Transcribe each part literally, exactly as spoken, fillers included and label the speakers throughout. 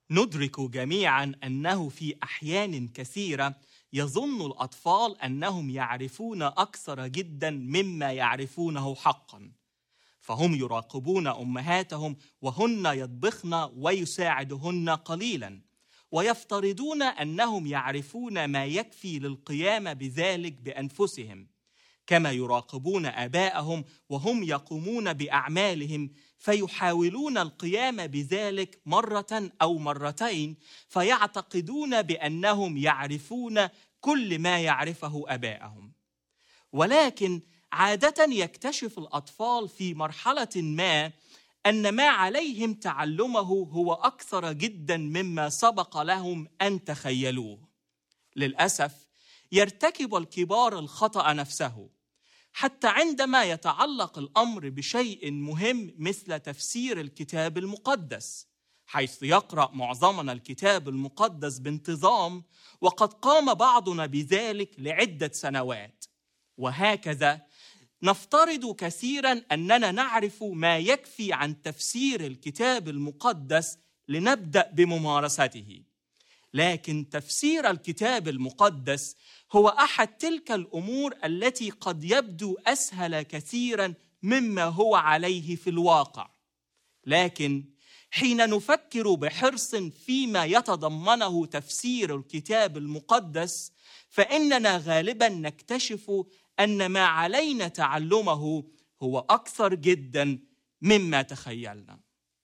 Speaker 1: ندرك جميعاً أنه في أحيان كثيرة يظن الأطفال أنهم يعرفون أكثر جداً مما يعرفونه حقاً، فهم يراقبون أمهاتهم وهن يطبخن ويساعدهن قليلاً، ويفترضون أنهم يعرفون ما يكفي للقيام بذلك بأنفسهم، كما يراقبون آباءهم وهم يقومون بأعمالهم فيحاولون القيام بذلك مرة أو مرتين، فيعتقدون بأنهم يعرفون كل ما يعرفه آباءهم. ولكن عادة يكتشف الأطفال في مرحلة ما أن ما عليهم تعلمه هو أكثر جدا مما سبق لهم أن تخيلوه. للأسف يرتكب الكبار الخطأ نفسه، حتى عندما يتعلق الأمر بشيء مهم مثل تفسير الكتاب المقدس، حيث يقرأ معظمنا الكتاب المقدس بانتظام، وقد قام بعضنا بذلك لعدة سنوات. وهكذا نفترض كثيرا أننا نعرف ما يكفي عن تفسير الكتاب المقدس لنبدأ بممارسته. لكن تفسير الكتاب المقدس هو أحد تلك الأمور التي قد يبدو أسهل كثيرا مما هو عليه في الواقع. لكن حين نفكر بحرص فيما يتضمنه تفسير الكتاب المقدس، فإننا غالبا نكتشف أن ما علينا تعلمه هو أكثر جدا مما تخيلنا.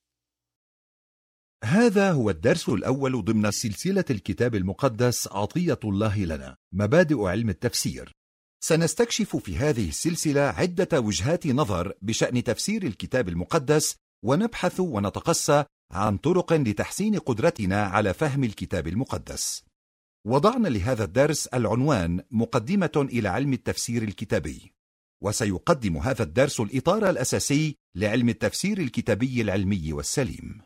Speaker 2: هذا هو الدرس الأول ضمن سلسلة الكتاب المقدس عطية الله لنا، مبادئ علم التفسير. سنستكشف في هذه السلسلة عدة وجهات نظر بشأن تفسير الكتاب المقدس، ونبحث ونتقصى عن طرق لتحسين قدرتنا على فهم الكتاب المقدس. وضعنا لهذا الدرس العنوان مقدمة إلى علم التفسير الكتابي، وسيقدم هذا الدرس الإطار الأساسي لعلم التفسير الكتابي العلمي والسليم.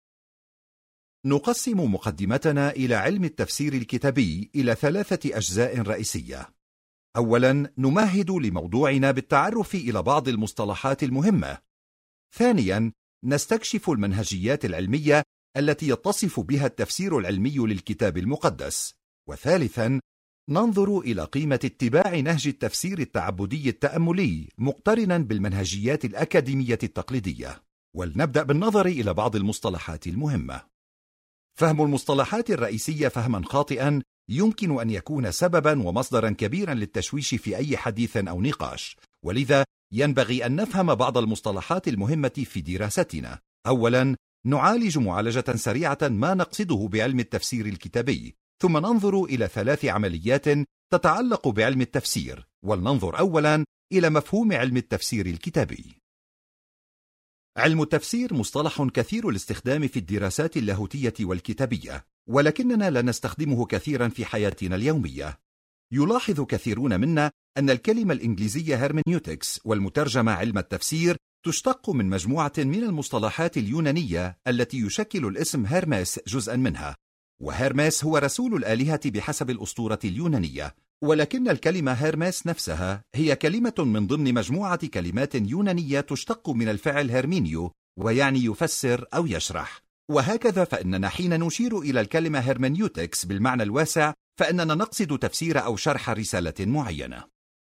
Speaker 2: نقسم مقدمتنا إلى علم التفسير الكتابي إلى ثلاثة أجزاء رئيسية. أولاً، نمهد لموضوعنا بالتعرف إلى بعض المصطلحات المهمة. ثانياً، نستكشف المنهجيات العلمية التي يتصف بها التفسير العلمي للكتاب المقدس. وثالثاً، ننظر إلى قيمة اتباع نهج التفسير التعبدي التأملي مقترناً بالمنهجيات الأكاديمية التقليدية. ولنبدأ بالنظر إلى بعض المصطلحات المهمة. فهم المصطلحات الرئيسية فهما خاطئا يمكن أن يكون سببا ومصدرا كبيرا للتشويش في أي حديث أو نقاش، ولذا ينبغي أن نفهم بعض المصطلحات المهمة في دراستنا. أولا، نعالج معالجة سريعة ما نقصده بعلم التفسير الكتابي، ثم ننظر إلى ثلاث عمليات تتعلق بعلم التفسير. ولننظر أولا إلى مفهوم علم التفسير الكتابي. علم التفسير مصطلح كثير الاستخدام في الدراسات اللاهوتية والكتابية، ولكننا لا نستخدمه كثيرا في حياتنا اليومية. يلاحظ كثيرون منا أن الكلمة الإنجليزية هيرمنيوتكس والمترجمة علم التفسير تشتق من مجموعة من المصطلحات اليونانية التي يشكل الاسم هيرمس جزءا منها، وهيرمس هو رسول الآلهة بحسب الأسطورة اليونانية. ولكن الكلمة هيرمس نفسها هي كلمة من ضمن مجموعة كلمات يونانية تشتق من الفعل هيرمينيو، ويعني يفسر أو يشرح. وهكذا فإننا حين نشير إلى الكلمة هيرمنيوتكس بالمعنى الواسع فإننا نقصد تفسير أو شرح رسالة معينة.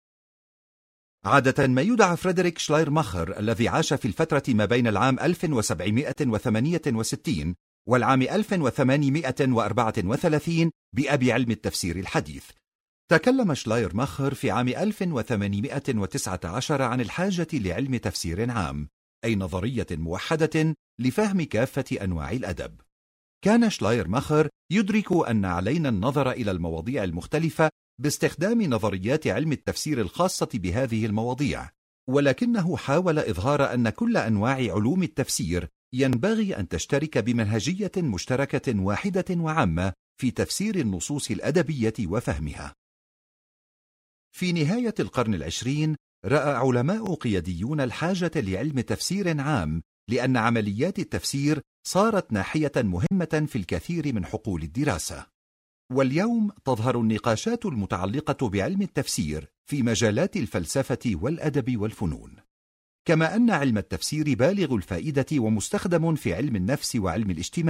Speaker 2: عادة ما يدعى فريدريك شلايرماخر الذي عاش في الفترة ما بين العام ألف وسبعمائة وثمانية وستين والعام ألف وثمانمائة وأربعة وثلاثين بأبي علم التفسير الحديث. تكلم شلايرماخر في عام ألف وثمانمائة وتسعة عشر عن الحاجة لعلم تفسير عام، أي نظرية موحدة لفهم كافة أنواع الأدب. كان شلايرماخر يدرك أن علينا النظر إلى المواضيع المختلفة باستخدام نظريات علم التفسير الخاصة بهذه المواضيع، ولكنه حاول إظهار أن كل أنواع علوم التفسير ينبغي أن تشترك بمنهجية مشتركة واحدة وعامة في تفسير النصوص الأدبية وفهمها. في نهاية القرن العشرين رأى علماء قياديون الحاجة لعلم تفسير عام، لأن عمليات التفسير صارت ناحية مهمة في الكثير من حقول الدراسة. واليوم تظهر النقاشات المتعلقة بعلم التفسير في مجالات الفلسفة والأدب والفنون، كما أن علم التفسير بالغ الفائدة ومستخدم في علم النفس وعلم الاجتماع،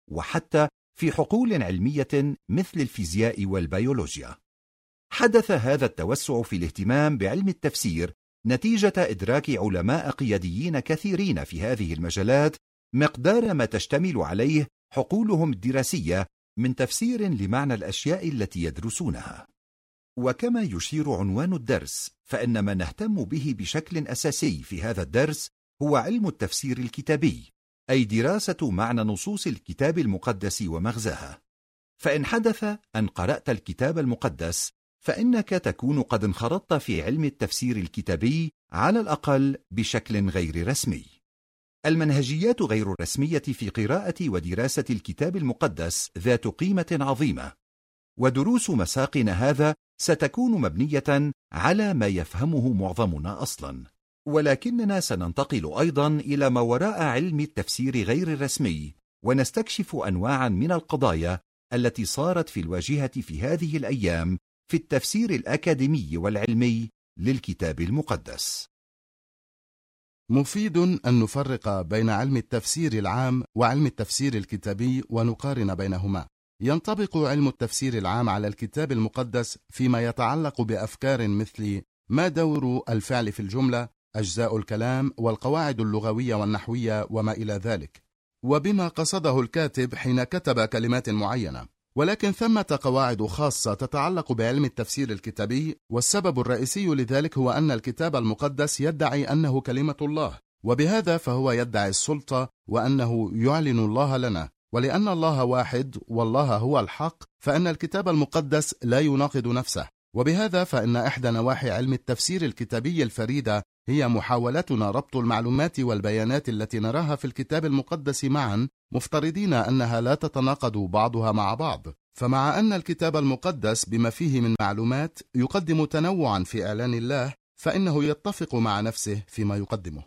Speaker 2: وحتى في حقول علمية مثل الفيزياء والبيولوجيا. حدث هذا التوسع في الاهتمام بعلم التفسير نتيجة إدراك علماء قياديين كثيرين في هذه المجالات مقدار ما تشتمل عليه حقولهم الدراسية من تفسير لمعنى الأشياء التي يدرسونها. وكما يشير عنوان الدرس، فإن ما نهتم به بشكل أساسي في هذا الدرس هو علم التفسير الكتابي، أي دراسة معنى نصوص الكتاب المقدس ومغزاها. فإن حدث أن قرأت الكتاب المقدس فإنك تكون قد انخرطت في علم التفسير الكتابي على الأقل بشكل غير رسمي. المنهجيات غير الرسمية في قراءة ودراسة الكتاب المقدس ذات قيمة عظيمة، ودروس مساقنا هذا ستكون مبنية على ما يفهمه معظمنا أصلا. ولكننا سننتقل أيضا إلى ما وراء علم التفسير غير الرسمي، ونستكشف أنواعا من القضايا التي صارت في الواجهة في هذه الأيام في التفسير الأكاديمي والعلمي للكتاب المقدس.
Speaker 3: مفيد أن نفرق بين علم التفسير العام وعلم التفسير الكتابي ونقارن بينهما. ينطبق علم التفسير العام على الكتاب المقدس فيما يتعلق بأفكار مثل ما دور الفعل في الجملة، أجزاء الكلام، والقواعد اللغوية والنحوية وما إلى ذلك، وبما قصده الكاتب حين كتب كلمات معينة. ولكن ثمة قواعد خاصة تتعلق بعلم التفسير الكتابي، والسبب الرئيسي لذلك هو أن الكتاب المقدس يدعي أنه كلمة الله، وبهذا فهو يدعي السلطة وأنه يعلن الله لنا. ولأن الله واحد والله هو الحق، فإن الكتاب المقدس لا يناقض نفسه، وبهذا فإن إحدى نواحي علم التفسير الكتابي الفريدة هي محاولتنا ربط المعلومات والبيانات التي نراها في الكتاب المقدس معا، مفترضين أنها لا تتناقض بعضها مع بعض. فمع أن الكتاب المقدس بما فيه من معلومات يقدم تنوعا في إعلان الله، فإنه يتفق مع نفسه فيما يقدمه.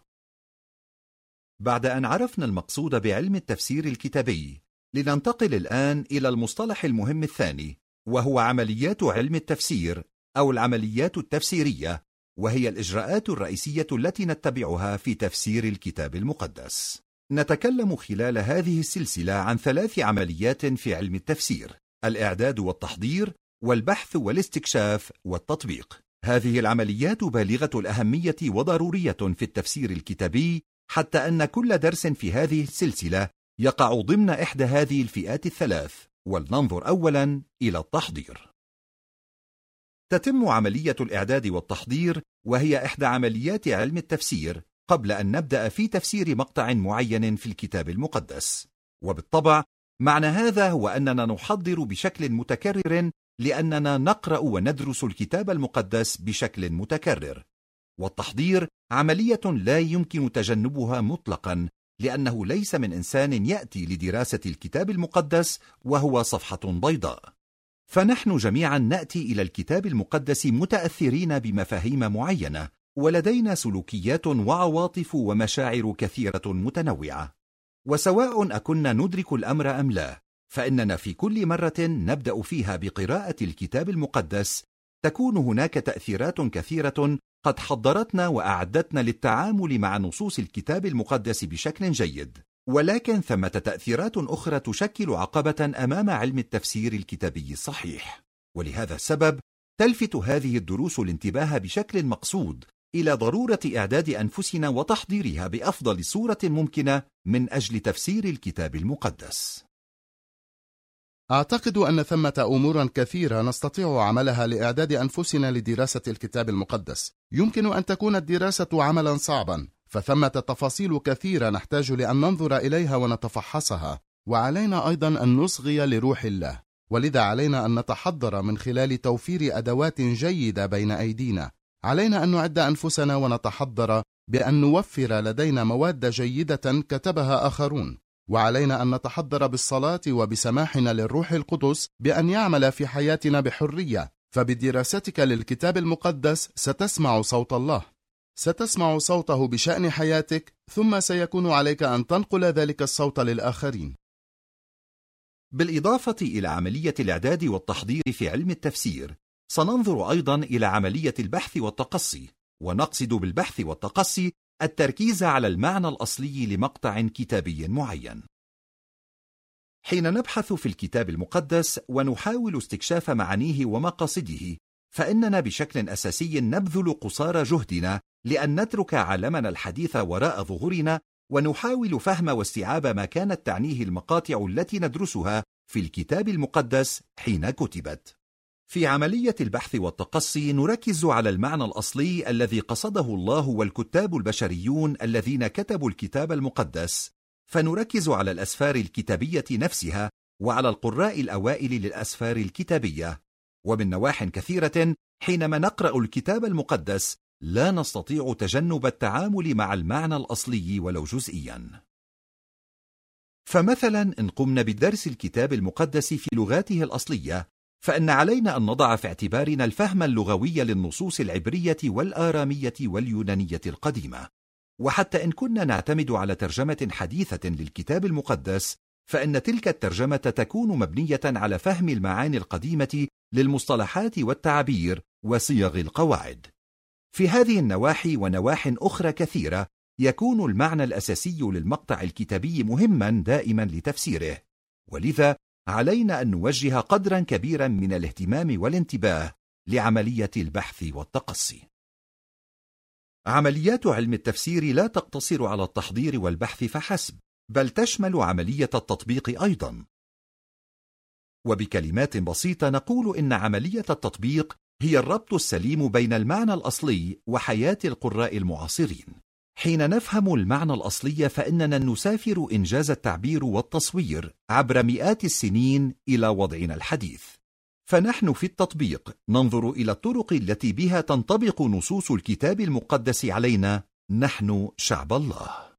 Speaker 2: بعد أن عرفنا المقصود بعلم التفسير الكتابي، لننتقل الآن إلى المصطلح المهم الثاني، وهو عمليات علم التفسير أو العمليات التفسيرية، وهي الإجراءات الرئيسية التي نتبعها في تفسير الكتاب المقدس. نتكلم خلال هذه السلسلة عن ثلاث عمليات في علم التفسير: الإعداد والتحضير، والبحث والاستكشاف، والتطبيق. هذه العمليات بالغة الأهمية وضرورية في التفسير الكتابي، حتى أن كل درس في هذه السلسلة يقع ضمن إحدى هذه الفئات الثلاث. ولننظر أولا إلى التحضير. تتم عملية الإعداد والتحضير، وهي إحدى عمليات علم التفسير قبل أن نبدأ في تفسير مقطع معين في الكتاب المقدس. وبالطبع معنى هذا هو أننا نحضر بشكل متكرر، لأننا نقرأ وندرس الكتاب المقدس بشكل متكرر. والتحضير عملية لا يمكن تجنبها مطلقا، لأنه ليس من إنسان يأتي لدراسة الكتاب المقدس وهو صفحة بيضاء. فنحن جميعا نأتي إلى الكتاب المقدس متأثرين بمفاهيم معينة، ولدينا سلوكيات وعواطف ومشاعر كثيرة متنوعة. وسواء أكنا ندرك الأمر أم لا، فإننا في كل مرة نبدأ فيها بقراءة الكتاب المقدس تكون هناك تأثيرات كثيرة قد حضرتنا وأعدتنا للتعامل مع نصوص الكتاب المقدس بشكل جيد. ولكن ثمة تأثيرات أخرى تشكل عقبة أمام علم التفسير الكتابي الصحيح. ولهذا السبب تلفت هذه الدروس الانتباه بشكل مقصود إلى ضرورة إعداد أنفسنا وتحضيرها بأفضل صورة ممكنة من أجل تفسير الكتاب المقدس.
Speaker 3: أعتقد أن ثمة أمور كثيرة نستطيع عملها لإعداد أنفسنا لدراسة الكتاب المقدس. يمكن أن تكون الدراسة عملا صعبا، فثمة تفاصيل كثيرة نحتاج لأن ننظر إليها ونتفحصها، وعلينا أيضا أن نصغي لروح الله. ولذا علينا أن نتحضر من خلال توفير أدوات جيدة بين أيدينا. علينا أن نعد أنفسنا ونتحضر بأن نوفر لدينا مواد جيدة كتبها آخرون. وعلينا أن نتحضر بالصلاة وبسماحنا للروح القدس بأن يعمل في حياتنا بحرية. فبدراستك للكتاب المقدس ستسمع صوت الله، ستسمع صوته بشأن حياتك، ثم سيكون عليك أن تنقل ذلك الصوت للآخرين.
Speaker 2: بالإضافة إلى عملية الإعداد والتحضير في علم التفسير، سننظر أيضا إلى عملية البحث والتقصي. ونقصد بالبحث والتقصي التركيز على المعنى الأصلي لمقطع كتابي معين. حين نبحث في الكتاب المقدس ونحاول استكشاف معانيه ومقاصده، فإننا بشكل أساسي نبذل قصارى جهدنا لأن نترك عالمنا الحديث وراء ظهورنا، ونحاول فهم واستيعاب ما كانت تعنيه المقاطع التي ندرسها في الكتاب المقدس حين كتبت. في عملية البحث والتقصي نركز على المعنى الأصلي الذي قصده الله والكتاب البشريون الذين كتبوا الكتاب المقدس، فنركز على الأسفار الكتابية نفسها وعلى القراء الأوائل للأسفار الكتابية. ومن نواح كثيرة حينما نقرأ الكتاب المقدس لا نستطيع تجنب التعامل مع المعنى الأصلي ولو جزئيا. فمثلا إن قمنا بدرس الكتاب المقدس في لغاته الأصلية، فإن علينا أن نضع في اعتبارنا الفهم اللغوي للنصوص العبرية والآرامية واليونانية القديمة. وحتى إن كنا نعتمد على ترجمة حديثة للكتاب المقدس، فإن تلك الترجمة تكون مبنية على فهم المعاني القديمة للمصطلحات والتعابير وصيغ القواعد. في هذه النواحي ونواح أخرى كثيرة يكون المعنى الأساسي للمقطع الكتابي مهما دائما لتفسيره، ولذا علينا أن نوجه قدرا كبيرا من الاهتمام والانتباه لعملية البحث والتقصي. عمليات علم التفسير لا تقتصر على التحضير والبحث فحسب، بل تشمل عملية التطبيق أيضا. وبكلمات بسيطة نقول إن عملية التطبيق هي الربط السليم بين المعنى الأصلي وحياة القراء المعاصرين. حين نفهم المعنى الأصلي فإننا نسافر إنجاز التعبير والتصوير عبر مئات السنين إلى وضعنا الحديث. فنحن في التطبيق ننظر إلى الطرق التي بها تنطبق نصوص الكتاب المقدس علينا نحن شعب الله.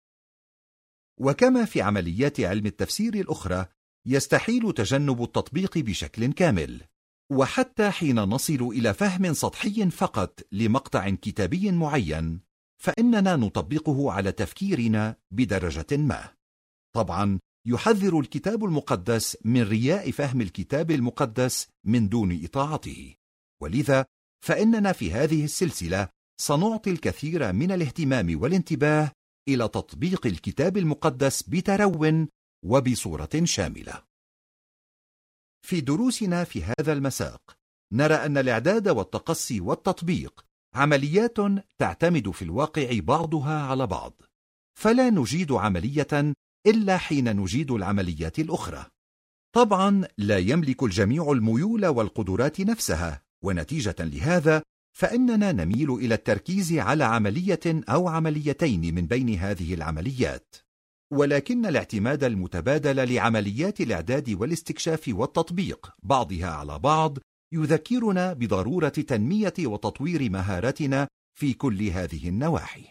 Speaker 2: وكما في عمليات علم التفسير الأخرى يستحيل تجنب التطبيق بشكل كامل، وحتى حين نصل إلى فهم سطحي فقط لمقطع كتابي معين فإننا نطبقه على تفكيرنا بدرجة ما. طبعا يحذر الكتاب المقدس من رياء فهم الكتاب المقدس من دون إطاعته، ولذا فإننا في هذه السلسلة سنعطي الكثير من الاهتمام والانتباه إلى تطبيق الكتاب المقدس بترو وبصورة شاملة. في دروسنا في هذا المساق نرى أن الإعداد والتقصي والتطبيق عمليات تعتمد في الواقع بعضها على بعض، فلا نجيد عملية إلا حين نجيد العمليات الأخرى. طبعا لا يملك الجميع الميول والقدرات نفسها، ونتيجة لهذا فإننا نميل إلى التركيز على عملية أو عمليتين من بين هذه العمليات، ولكن الاعتماد المتبادل لعمليات الإعداد والاستكشاف والتطبيق بعضها على بعض يذكرنا بضرورة تنمية وتطوير مهاراتنا في كل هذه النواحي.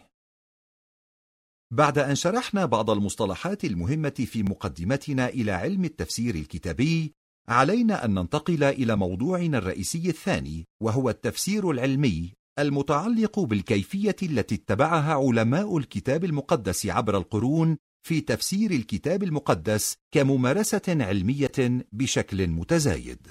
Speaker 2: بعد أن شرحنا بعض المصطلحات المهمة في مقدمتنا إلى علم التفسير الكتابي، علينا أن ننتقل إلى موضوعنا الرئيسي الثاني، وهو التفسير العلمي المتعلق بالكيفية التي اتبعها علماء الكتاب المقدس عبر القرون في تفسير الكتاب المقدس كممارسة علمية بشكل متزايد.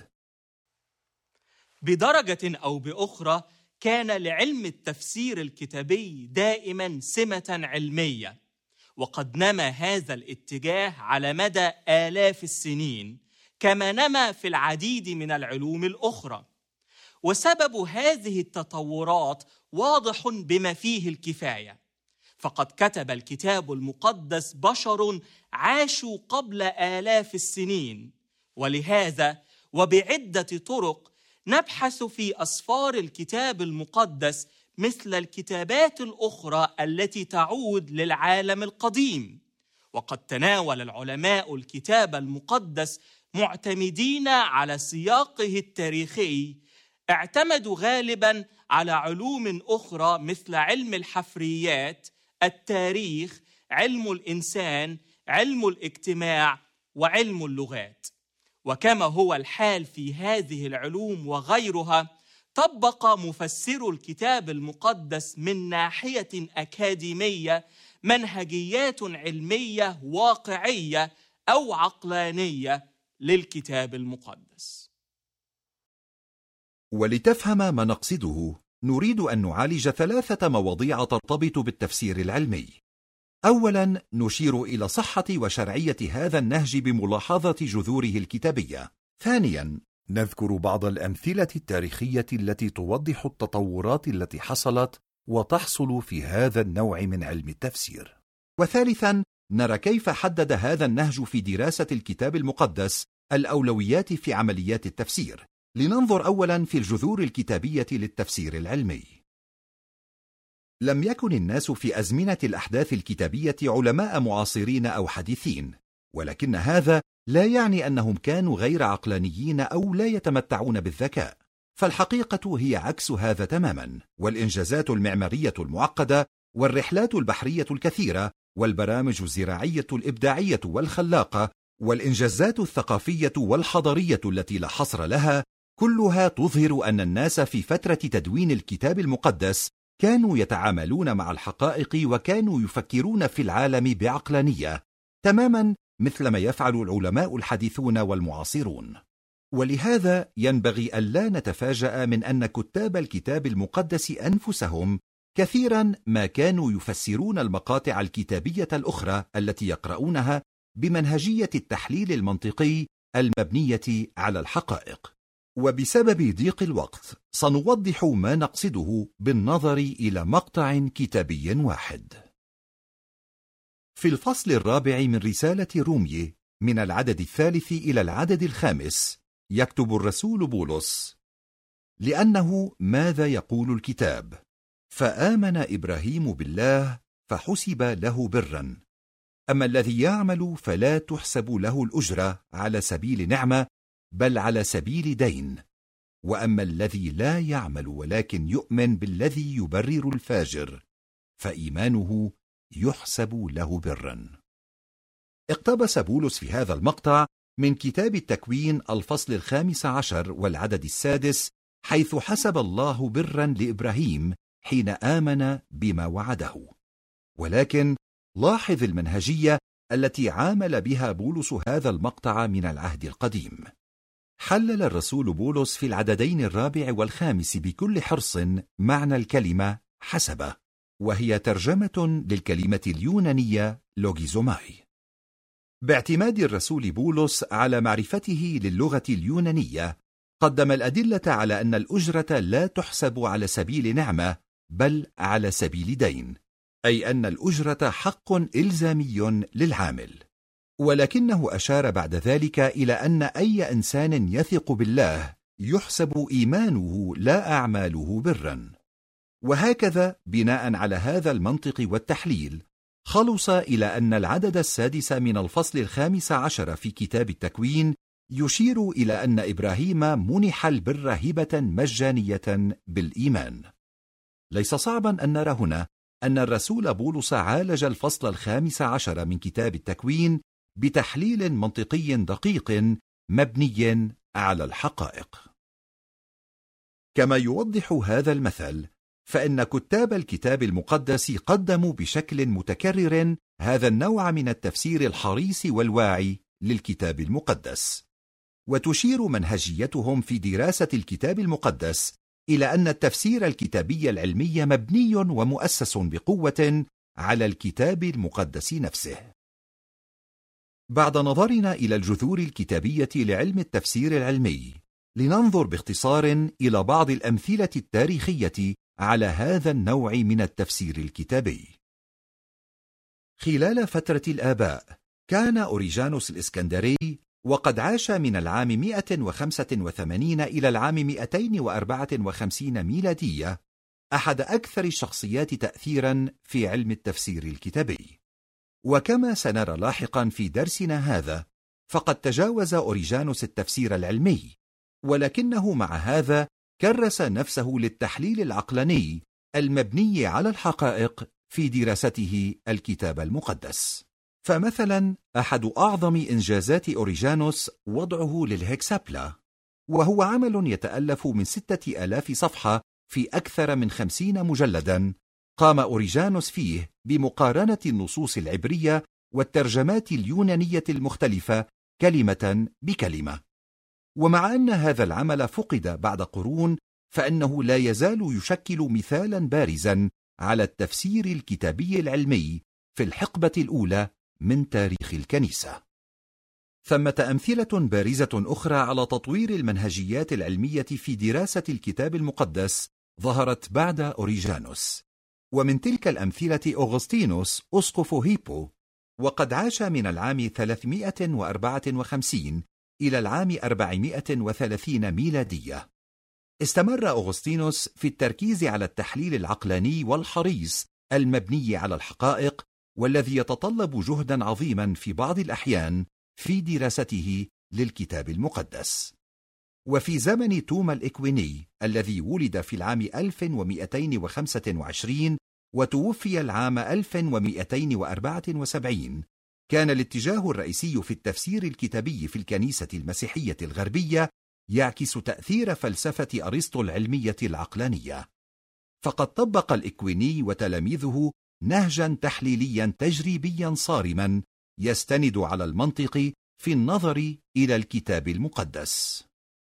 Speaker 1: بدرجة أو بأخرى كان لعلم التفسير الكتابي دائما سمة علمية، وقد نما هذا الاتجاه على مدى آلاف السنين كما نما في العديد من العلوم الأخرى. وسبب هذه التطورات واضح بما فيه الكفاية، فقد كتب الكتاب المقدس بشر عاشوا قبل آلاف السنين، ولهذا وبعدة طرق نبحث في أسفار الكتاب المقدس مثل الكتابات الأخرى التي تعود للعالم القديم. وقد تناول العلماء الكتاب المقدس معتمدين على سياقه التاريخي، اعتمدوا غالباً على علوم أخرى مثل علم الحفريات، التاريخ، علم الإنسان، علم الاجتماع، وعلم اللغات. وكما هو الحال في هذه العلوم وغيرها، طبق مفسر الكتاب المقدس من ناحية أكاديمية منهجيات علمية واقعية أو عقلانية للكتاب المقدس.
Speaker 2: ولتفهم ما نقصده، نريد أن نعالج ثلاثة مواضيع ترتبط بالتفسير العلمي. أولا نشير إلى صحة وشرعية هذا النهج بملاحظة جذوره الكتابية. ثانيا نذكر بعض الأمثلة التاريخية التي توضح التطورات التي حصلت وتحصل في هذا النوع من علم التفسير. وثالثا نرى كيف حدد هذا النهج في دراسة الكتاب المقدس الأولويات في عمليات التفسير. لننظر أولا في الجذور الكتابية للتفسير العلمي. لم يكن الناس في أزمنة الأحداث الكتابية علماء معاصرين أو حديثين، ولكن هذا لا يعني أنهم كانوا غير عقلانيين أو لا يتمتعون بالذكاء، فالحقيقة هي عكس هذا تماما. والإنجازات المعمارية المعقدة والرحلات البحرية الكثيرة والبرامج الزراعية الإبداعية والخلاقة والإنجازات الثقافية والحضارية التي لا حصر لها كلها تظهر أن الناس في فترة تدوين الكتاب المقدس كانوا يتعاملون مع الحقائق وكانوا يفكرون في العالم بعقلانية، تماما مثلما يفعل العلماء الحديثون والمعاصرون. ولهذا ينبغي ألا نتفاجأ من أن كتاب الكتاب المقدس أنفسهم كثيرا ما كانوا يفسرون المقاطع الكتابية الأخرى التي يقرؤونها بمنهجية التحليل المنطقي المبنية على الحقائق. وبسبب ضيق الوقت سنوضح ما نقصده بالنظر إلى مقطع كتابي واحد. في الفصل الرابع من رسالة رومية من العدد الثالث إلى العدد الخامس يكتب الرسول بولس: لأنه ماذا يقول الكتاب؟ فآمن إبراهيم بالله فحسب له برا، أما الذي يعمل فلا تحسب له الأجرة على سبيل نعمة بل على سبيل دين، وأما الذي لا يعمل ولكن يؤمن بالذي يبرر الفاجر فإيمانه يحسب له برا. اقتبس بولس في هذا المقطع من كتاب التكوين الفصل الخامس عشر والعدد السادس، حيث حسب الله برا لإبراهيم حين آمن بما وعده. ولكن لاحظ المنهجية التي عامل بها بولس هذا المقطع من العهد القديم. حلل الرسول بولس في العددين الرابع والخامس بكل حرص معنى الكلمة حسب، وهي ترجمة للكلمة اليونانية لوغيزوماي. باعتماد الرسول بولس على معرفته للغة اليونانية قدم الأدلة على أن الأجرة لا تحسب على سبيل نعمة بل على سبيل دين، أي أن الأجرة حق إلزامي للعامل. ولكنه أشار بعد ذلك إلى أن أي إنسان يثق بالله يحسب إيمانه لا أعماله برا. وهكذا بناء على هذا المنطق والتحليل خلص إلى أن العدد السادس من الفصل الخامس عشر في كتاب التكوين يشير إلى أن إبراهيم منح البر هبة مجانية بالإيمان. ليس صعبا أن نرى هنا أن الرسول بولس عالج الفصل الخامس عشر من كتاب التكوين بتحليل منطقي دقيق مبني على الحقائق. كما يوضح هذا المثل، فإن كتاب الكتاب المقدس قدموا بشكل متكرر هذا النوع من التفسير الحريص والواعي للكتاب المقدس. وتشير منهجيتهم في دراسة الكتاب المقدس إلى أن التفسير الكتابي العلمي مبني ومؤسس بقوة على الكتاب المقدس نفسه. بعد نظرنا إلى الجذور الكتابية لعلم التفسير العلمي، لننظر باختصار إلى بعض الأمثلة التاريخية على هذا النوع من التفسير الكتابي. خلال فترة الآباء كان أوريجانوس الإسكندري، وقد عاش من العام مئة وخمسة وثمانين إلى العام مئتين وأربعة وخمسين ميلادية، أحد أكثر الشخصيات تأثيرا في علم التفسير الكتابي. وكما سنرى لاحقا في درسنا هذا، فقد تجاوز أوريجانوس التفسير العلمي، ولكنه مع هذا كرس نفسه للتحليل العقلاني المبني على الحقائق في دراسته الكتاب المقدس. فمثلا أحد أعظم إنجازات أوريجانوس وضعه للهكسابلا، وهو عمل يتألف من ستة آلاف صفحة في أكثر من خمسين مجلدا، قام أوريجانوس فيه بمقارنة النصوص العبرية والترجمات اليونانية المختلفة كلمة بكلمة. ومع أن هذا العمل فقد بعد قرون، فإنه لا يزال يشكل مثالا بارزا على التفسير الكتابي العلمي في الحقبة الأولى من تاريخ الكنيسة. ثمة أمثلة بارزة أخرى على تطوير المنهجيات العلمية في دراسة الكتاب المقدس ظهرت بعد أوريجانوس، ومن تلك الأمثلة أغسطينوس أسقف هيبو، وقد عاش من العام ثلاثمائة وأربعة وخمسين إلى العام أربعمائة وثلاثين ميلادية. استمر أغسطينوس في التركيز على التحليل العقلاني والحريص المبني على الحقائق، والذي يتطلب جهدا عظيما في بعض الأحيان في دراسته للكتاب المقدس. وفي زمن توما الإكويني الذي ولد في العام ألف ومئتين وخمسة وعشرين وتوفي العام ألف ومئتين وأربعة وسبعين، كان الاتجاه الرئيسي في التفسير الكتابي في الكنيسة المسيحية الغربية يعكس تأثير فلسفة أرسطو العلمية العقلانية. فقد طبق الإكويني وتلاميذه نهجا تحليليا تجريبيا صارما يستند على المنطق في النظر إلى الكتاب المقدس.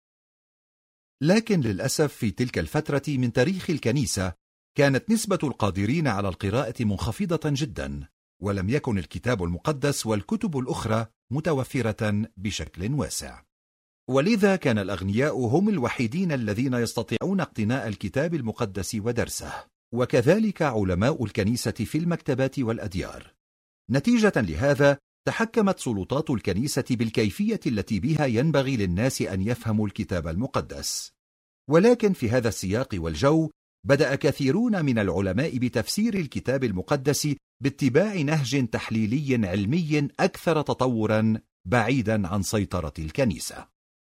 Speaker 2: لكن للأسف في تلك الفترة من تاريخ الكنيسة كانت نسبة القادرين على القراءة منخفضة جدا، ولم يكن الكتاب المقدس والكتب الأخرى متوفرة بشكل واسع، ولذا كان الأغنياء هم الوحيدين الذين يستطيعون اقتناء الكتاب المقدس ودرسه، وكذلك علماء الكنيسة في المكتبات والأديار. نتيجة لهذا تحكمت سلطات الكنيسة بالكيفية التي بها ينبغي للناس أن يفهموا الكتاب المقدس. ولكن في هذا السياق والجو بدأ كثيرون من العلماء بتفسير الكتاب المقدس باتباع نهج تحليلي علمي أكثر تطورا بعيدا عن سيطرة الكنيسة.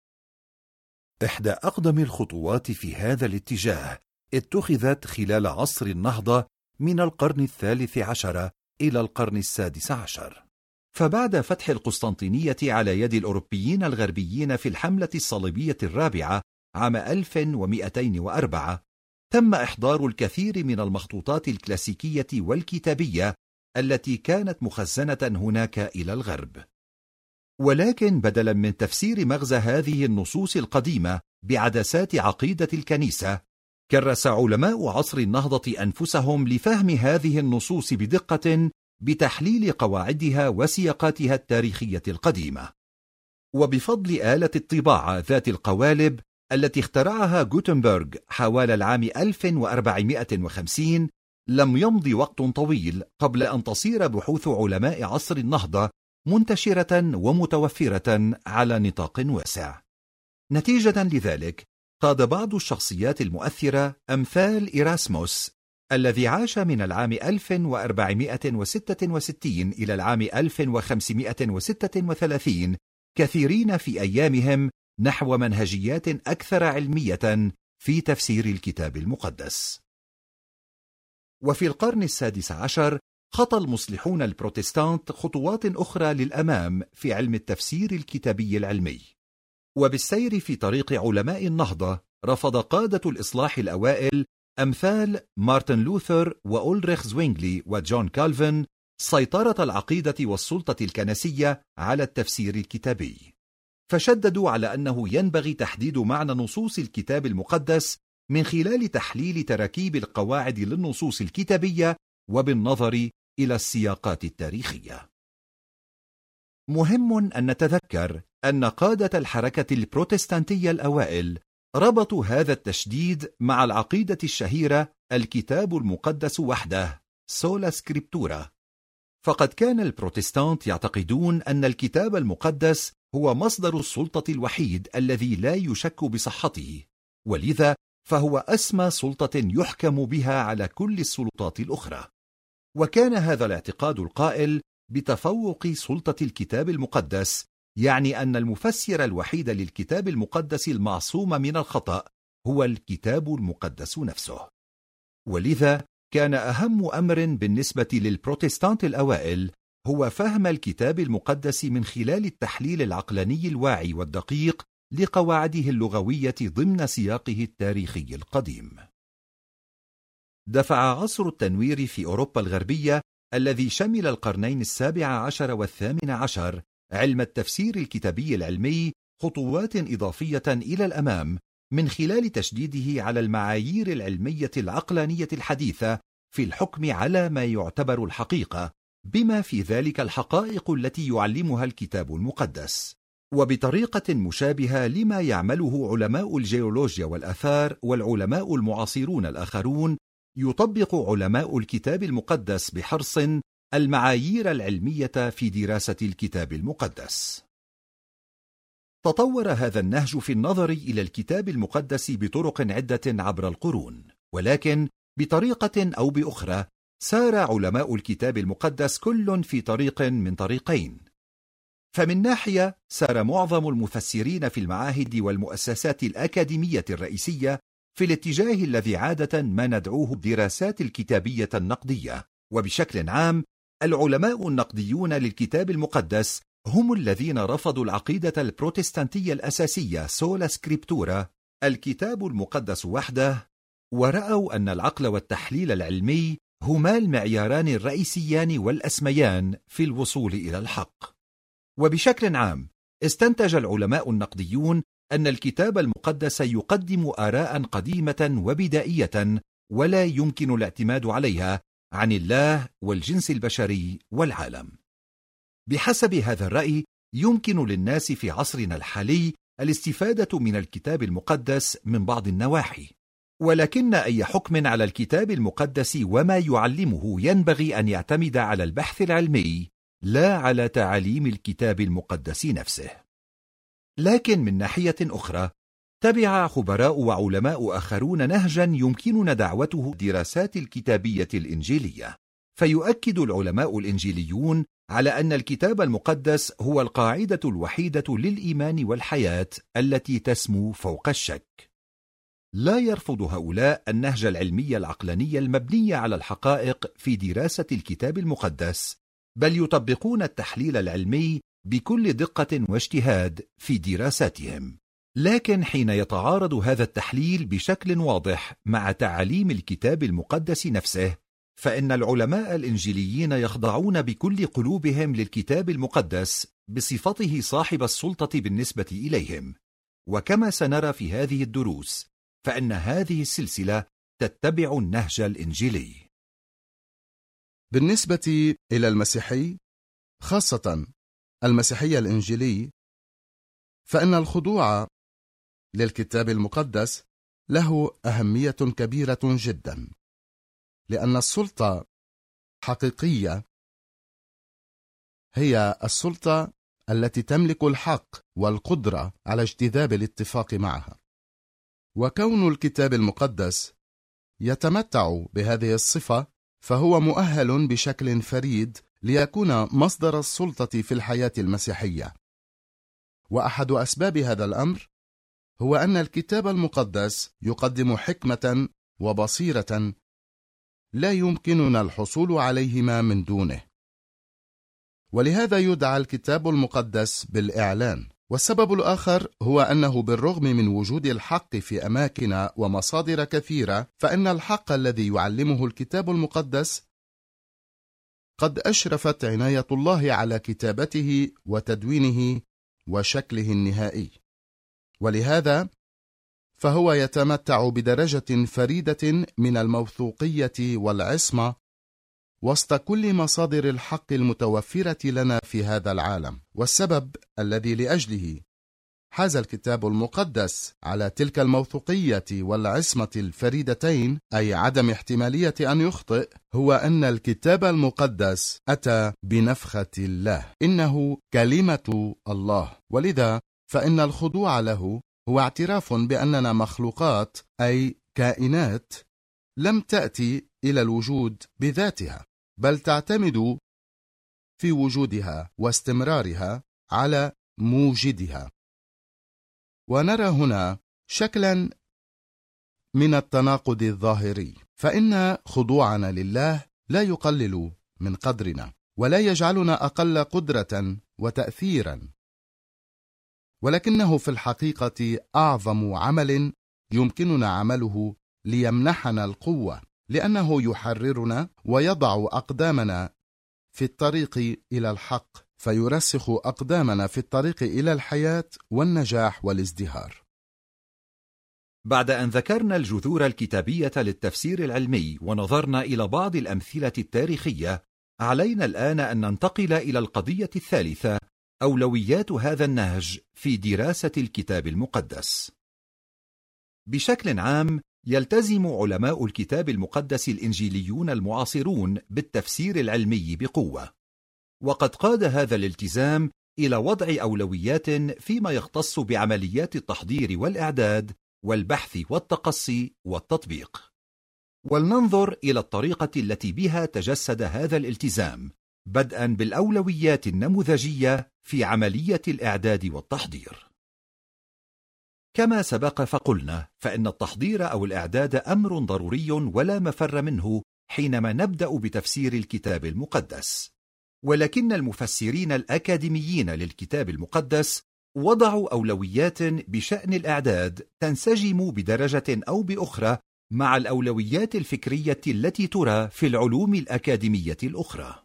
Speaker 2: إحدى أقدم الخطوات في هذا الاتجاه اتخذت خلال عصر النهضة من القرن الثالث عشر إلى القرن السادس عشر. فبعد فتح القسطنطينية على يد الأوروبيين الغربيين في الحملة الصليبية الرابعة عام ألف ومئتين وأربعة، تم إحضار الكثير من المخطوطات الكلاسيكية والكتابية التي كانت مخزنة هناك إلى الغرب. ولكن بدلا من تفسير مغزى هذه النصوص القديمة بعدسات عقيدة الكنيسة، كرس علماء عصر النهضة أنفسهم لفهم هذه النصوص بدقة بتحليل قواعدها وسياقاتها التاريخية القديمة. وبفضل آلة الطباعة ذات القوالب التي اخترعها غوتنبرغ حوالي العام ألف وأربعمائة وخمسين، لم يمض وقت طويل قبل أن تصير بحوث علماء عصر النهضة منتشرة ومتوفرة على نطاق واسع. نتيجة لذلك قاد بعض الشخصيات المؤثرة أمثال إيراسموس الذي عاش من العام ألف وأربعمائة وستة وستين إلى العام ألف وخمسمائة وستة وثلاثين كثيرين في أيامهم نحو منهجيات أكثر علمية في تفسير الكتاب المقدس. وفي القرن السادس عشر خطى المصلحون البروتستانت خطوات أخرى للأمام في علم التفسير الكتابي العلمي. وبالسير في طريق علماء النهضة رفض قادة الإصلاح الأوائل أمثال مارتن لوثر وأولريخ زوينغلي وجون كالفن سيطرة العقيدة والسلطة الكنسية على التفسير الكتابي، فشددوا على أنه ينبغي تحديد معنى نصوص الكتاب المقدس من خلال تحليل تراكيب القواعد للنصوص الكتابية وبالنظر إلى السياقات التاريخية. مهم أن نتذكر أن قادة الحركة البروتستانتية الأوائل ربطوا هذا التشديد مع العقيدة الشهيرة الكتاب المقدس وحده سولا سكريبتورا. فقد كان البروتستانت يعتقدون أن الكتاب المقدس هو مصدر السلطة الوحيد الذي لا يشك بصحته، ولذا فهو أسمى سلطة يحكم بها على كل السلطات الأخرى. وكان هذا الاعتقاد القائل بتفوق سلطة الكتاب المقدس يعني أن المفسر الوحيد للكتاب المقدس المعصوم من الخطأ هو الكتاب المقدس نفسه. ولذا كان أهم أمر بالنسبة للبروتستانت الأوائل هو فهم الكتاب المقدس من خلال التحليل العقلاني الواعي والدقيق لقواعده اللغوية ضمن سياقه التاريخي القديم. دفع عصر التنوير في أوروبا الغربية الذي شمل القرنين السابع عشر والثامن عشر علم التفسير الكتابي العلمي خطوات إضافية إلى الأمام من خلال تشديده على المعايير العلمية العقلانية الحديثة في الحكم على ما يعتبر الحقيقة بما في ذلك الحقائق التي يعلمها الكتاب المقدس، وبطريقة مشابهة لما يعمله علماء الجيولوجيا والآثار والعلماء المعاصرون الآخرون، يطبق علماء الكتاب المقدس بحرص المعايير العلمية في دراسة الكتاب المقدس. تطور هذا النهج في النظر إلى الكتاب المقدس بطرق عدة عبر القرون، ولكن بطريقة أو بأخرى سار علماء الكتاب المقدس كل في طريق من طريقين. فمن ناحية سار معظم المفسرين في المعاهد والمؤسسات الأكاديمية الرئيسية في الاتجاه الذي عادة ما ندعوه الدراسات الكتابية النقدية، وبشكل عام العلماء النقديون للكتاب المقدس هم الذين رفضوا العقيدة البروتستانتية الأساسية سولا سكريبتورا، الكتاب المقدس وحده، ورأوا أن العقل والتحليل العلمي هما المعياران الرئيسيان والأسميان في الوصول إلى الحق. وبشكل عام استنتج العلماء النقديون أن الكتاب المقدس يقدم آراء قديمة وبدائية ولا يمكن الاعتماد عليها عن الله والجنس البشري والعالم. بحسب هذا الرأي يمكن للناس في عصرنا الحالي الاستفادة من الكتاب المقدس من بعض النواحي، ولكن أي حكم على الكتاب المقدس وما يعلمه ينبغي أن يعتمد على البحث العلمي لا على تعاليم الكتاب المقدس نفسه. لكن من ناحية أخرى تبع خبراء وعلماء آخرون نهجا يمكننا دعوته الدراسات الكتابية الإنجيلية، فيؤكد العلماء الإنجيليون على أن الكتاب المقدس هو القاعدة الوحيدة للإيمان والحياة التي تسمو فوق الشك. لا يرفض هؤلاء النهج العلمي العقلاني المبني على الحقائق في دراسة الكتاب المقدس، بل يطبقون التحليل العلمي بكل دقة واجتهاد في دراساتهم. لكن حين يتعارض هذا التحليل بشكل واضح مع تعاليم الكتاب المقدس نفسه، فإن العلماء الإنجيليين يخضعون بكل قلوبهم للكتاب المقدس بصفته صاحب السلطة بالنسبة إليهم. وكما سنرى في هذه الدروس، فإن هذه السلسلة تتبع النهج الإنجيلي.
Speaker 3: بالنسبة إلى المسيحي، خاصة المسيحي الإنجيلي، فإن الخضوع للكتاب المقدس له أهمية كبيرة جدا، لأن السلطة حقيقية هي السلطة التي تملك الحق والقدرة على اجتذاب الاتفاق معها. وكون الكتاب المقدس يتمتع بهذه الصفة فهو مؤهل بشكل فريد ليكون مصدر السلطة في الحياة المسيحية. وأحد أسباب هذا الأمر هو أن الكتاب المقدس يقدم حكمة وبصيرة لا يمكننا الحصول عليهما من دونه، ولهذا يدعى الكتاب المقدس بالإعلان. والسبب الآخر هو أنه بالرغم من وجود الحق في أماكن ومصادر كثيرة، فإن الحق الذي يعلمه الكتاب المقدس قد أشرفت عناية الله على كتابته وتدوينه وشكله النهائي، ولهذا فهو يتمتع بدرجة فريدة من الموثوقية والعصمة وسط كل مصادر الحق المتوفرة لنا في هذا العالم. والسبب الذي لأجله حاز الكتاب المقدس على تلك الموثوقية والعصمة الفريدتين، أي عدم احتمالية أن يخطئ، هو أن الكتاب المقدس أتى بنفخة الله، إنه كلمة الله. ولذا فإن الخضوع له هو اعتراف بأننا مخلوقات، أي كائنات لم تأتي إلى الوجود بذاتها، بل تعتمد في وجودها واستمرارها على موجدها. ونرى هنا شكلا من التناقض الظاهري، فإن خضوعنا لله لا يقلل من قدرنا ولا يجعلنا أقل قدرة وتأثيرا، ولكنه في الحقيقة أعظم عمل يمكننا عمله ليمنحنا القوة، لأنه يحررنا ويضع أقدامنا في الطريق إلى الحق، فيرسخ أقدامنا في الطريق إلى الحياة والنجاح والازدهار.
Speaker 2: بعد أن ذكرنا الجذور الكتابية للتفسير العلمي ونظرنا إلى بعض الأمثلة التاريخية، علينا الآن أن ننتقل إلى القضية الثالثة، أولويات هذا النهج في دراسة الكتاب المقدس. بشكل عام، يلتزم علماء الكتاب المقدس الإنجيليون المعاصرون بالتفسير العلمي بقوة، وقد قاد هذا الالتزام إلى وضع أولويات فيما يختص بعمليات التحضير والإعداد والبحث والتقصي والتطبيق. ولننظر إلى الطريقة التي بها تجسد هذا الالتزام، بدءا بالأولويات النموذجية في عملية الإعداد والتحضير. كما سبق فقلنا، فإن التحضير أو الإعداد أمر ضروري ولا مفر منه حينما نبدأ بتفسير الكتاب المقدس، ولكن المفسرين الأكاديميين للكتاب المقدس وضعوا أولويات بشأن الإعداد تنسجم بدرجة أو بأخرى مع الأولويات الفكرية التي ترى في العلوم الأكاديمية الأخرى.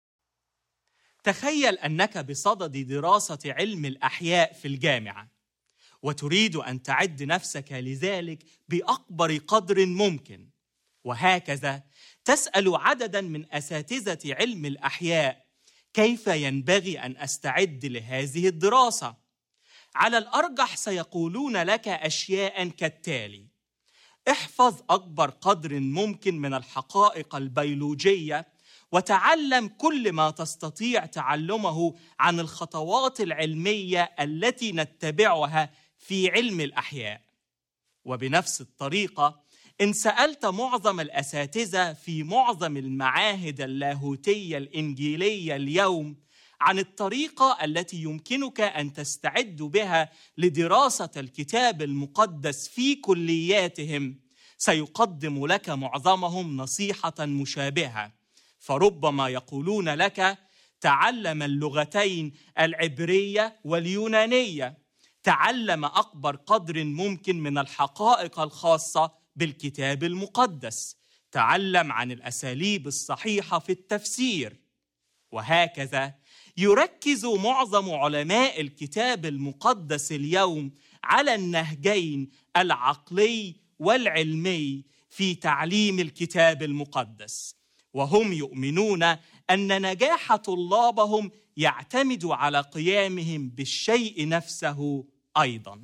Speaker 1: تخيل أنك بصدد دراسة علم الأحياء في الجامعة، وتريد أن تعد نفسك لذلك بأكبر قدر ممكن، وهكذا تسأل عددا من أساتذة علم الأحياء: كيف ينبغي أن أستعد لهذه الدراسة؟ على الأرجح سيقولون لك أشياء كالتالي: احفظ أكبر قدر ممكن من الحقائق البيولوجية، وتعلم كل ما تستطيع تعلمه عن الخطوات العلمية التي نتبعها في علم الأحياء. وبنفس الطريقة، إن سألت معظم الأساتذة في معظم المعاهد اللاهوتية الإنجيلية اليوم عن الطريقة التي يمكنك أن تستعد بها لدراسة الكتاب المقدس في كلياتهم، سيقدم لك معظمهم نصيحة مشابهة، فربما يقولون لك: تعلم اللغتين العبرية واليونانية، تعلم أكبر قدر ممكن من الحقائق الخاصة بالكتاب المقدس، تعلم عن الأساليب الصحيحة في التفسير. وهكذا يركز معظم علماء الكتاب المقدس اليوم على النهجين العقلي والعلمي في تعليم الكتاب المقدس، وهم يؤمنون أن نجاح طلابهم يعتمد على قيامهم بالشيء نفسه أيضاً.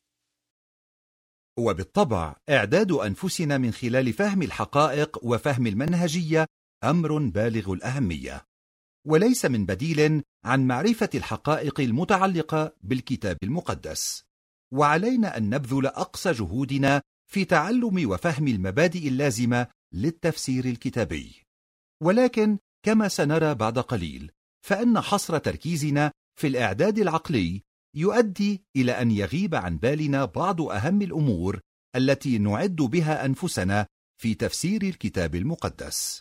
Speaker 2: وبالطبع، إعداد أنفسنا من خلال فهم الحقائق وفهم المنهجية أمر بالغ الأهمية، وليس من بديل عن معرفة الحقائق المتعلقة بالكتاب المقدس. وعلينا أن نبذل أقصى جهودنا في تعلم وفهم المبادئ اللازمة للتفسير الكتابي. ولكن كما سنرى بعد قليل، فإن حصر تركيزنا في الإعداد العقلي يؤدي إلى أن يغيب عن بالنا بعض أهم الأمور التي نعد بها أنفسنا في تفسير الكتاب المقدس.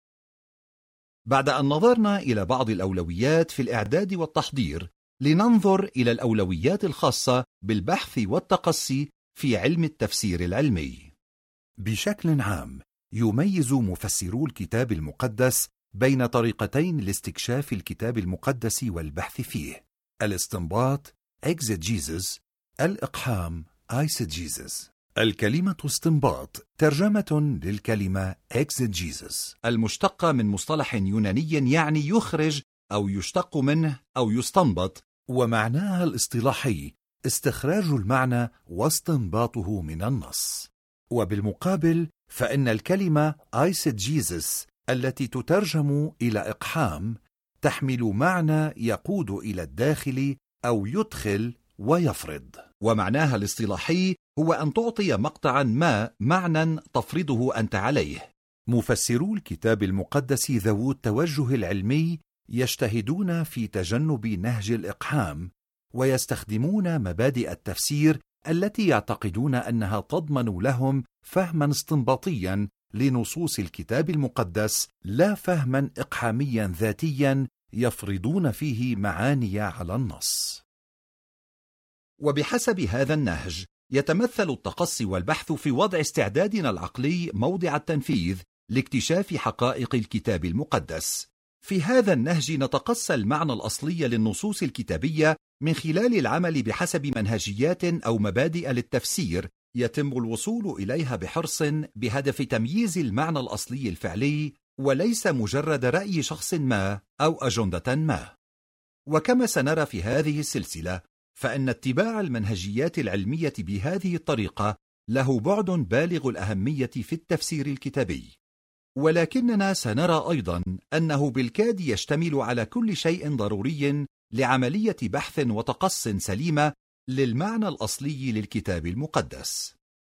Speaker 2: بعد أن نظرنا إلى بعض الأولويات في الإعداد والتحضير، لننظر إلى الأولويات الخاصة بالبحث والتقصي في علم التفسير العلمي. بشكل عام، يميز مفسرو الكتاب المقدس بين طريقتين لاستكشاف الكتاب المقدس والبحث فيه: الاستنباط exegesis، الإقحام eisegesis. الكلمة استنباط ترجمة للكلمة exegesis المشتقة من مصطلح يوناني يعني يخرج أو يشتق منه أو يستنبط، ومعناها الاصطلاحي استخراج المعنى واستنباطه من النص. وبالمقابل، فإن الكلمة eisegesis التي تترجم إلى إقحام تحمل معنى يقود إلى الداخل أو يدخل ويفرض، ومعناها الاصطلاحي هو أن تعطي مقطعا ما معنى تفرضه أنت عليه. مفسرو الكتاب المقدس ذوو التوجه العلمي يجتهدون في تجنب نهج الإقحام، ويستخدمون مبادئ التفسير التي يعتقدون أنها تضمن لهم فهما استنباطيا لنصوص الكتاب المقدس، لا فهما إقحاميا ذاتيا يفرضون فيه معاني على النص. وبحسب هذا النهج، يتمثل التقصي والبحث في وضع استعدادنا العقلي موضع التنفيذ لاكتشاف حقائق الكتاب المقدس. في هذا النهج نتقصى المعنى الأصلي للنصوص الكتابية من خلال العمل بحسب منهجيات أو مبادئ للتفسير يتم الوصول إليها بحرص بهدف تمييز المعنى الأصلي الفعلي وليس مجرد رأي شخص ما أو أجندة ما. وكما سنرى في هذه السلسلة، فإن اتباع المنهجيات العلمية بهذه الطريقة له بعد بالغ الأهمية في التفسير الكتابي، ولكننا سنرى أيضا أنه بالكاد يشتمل على كل شيء ضروري لعملية بحث وتقص سليمة للمعنى الأصلي للكتاب المقدس.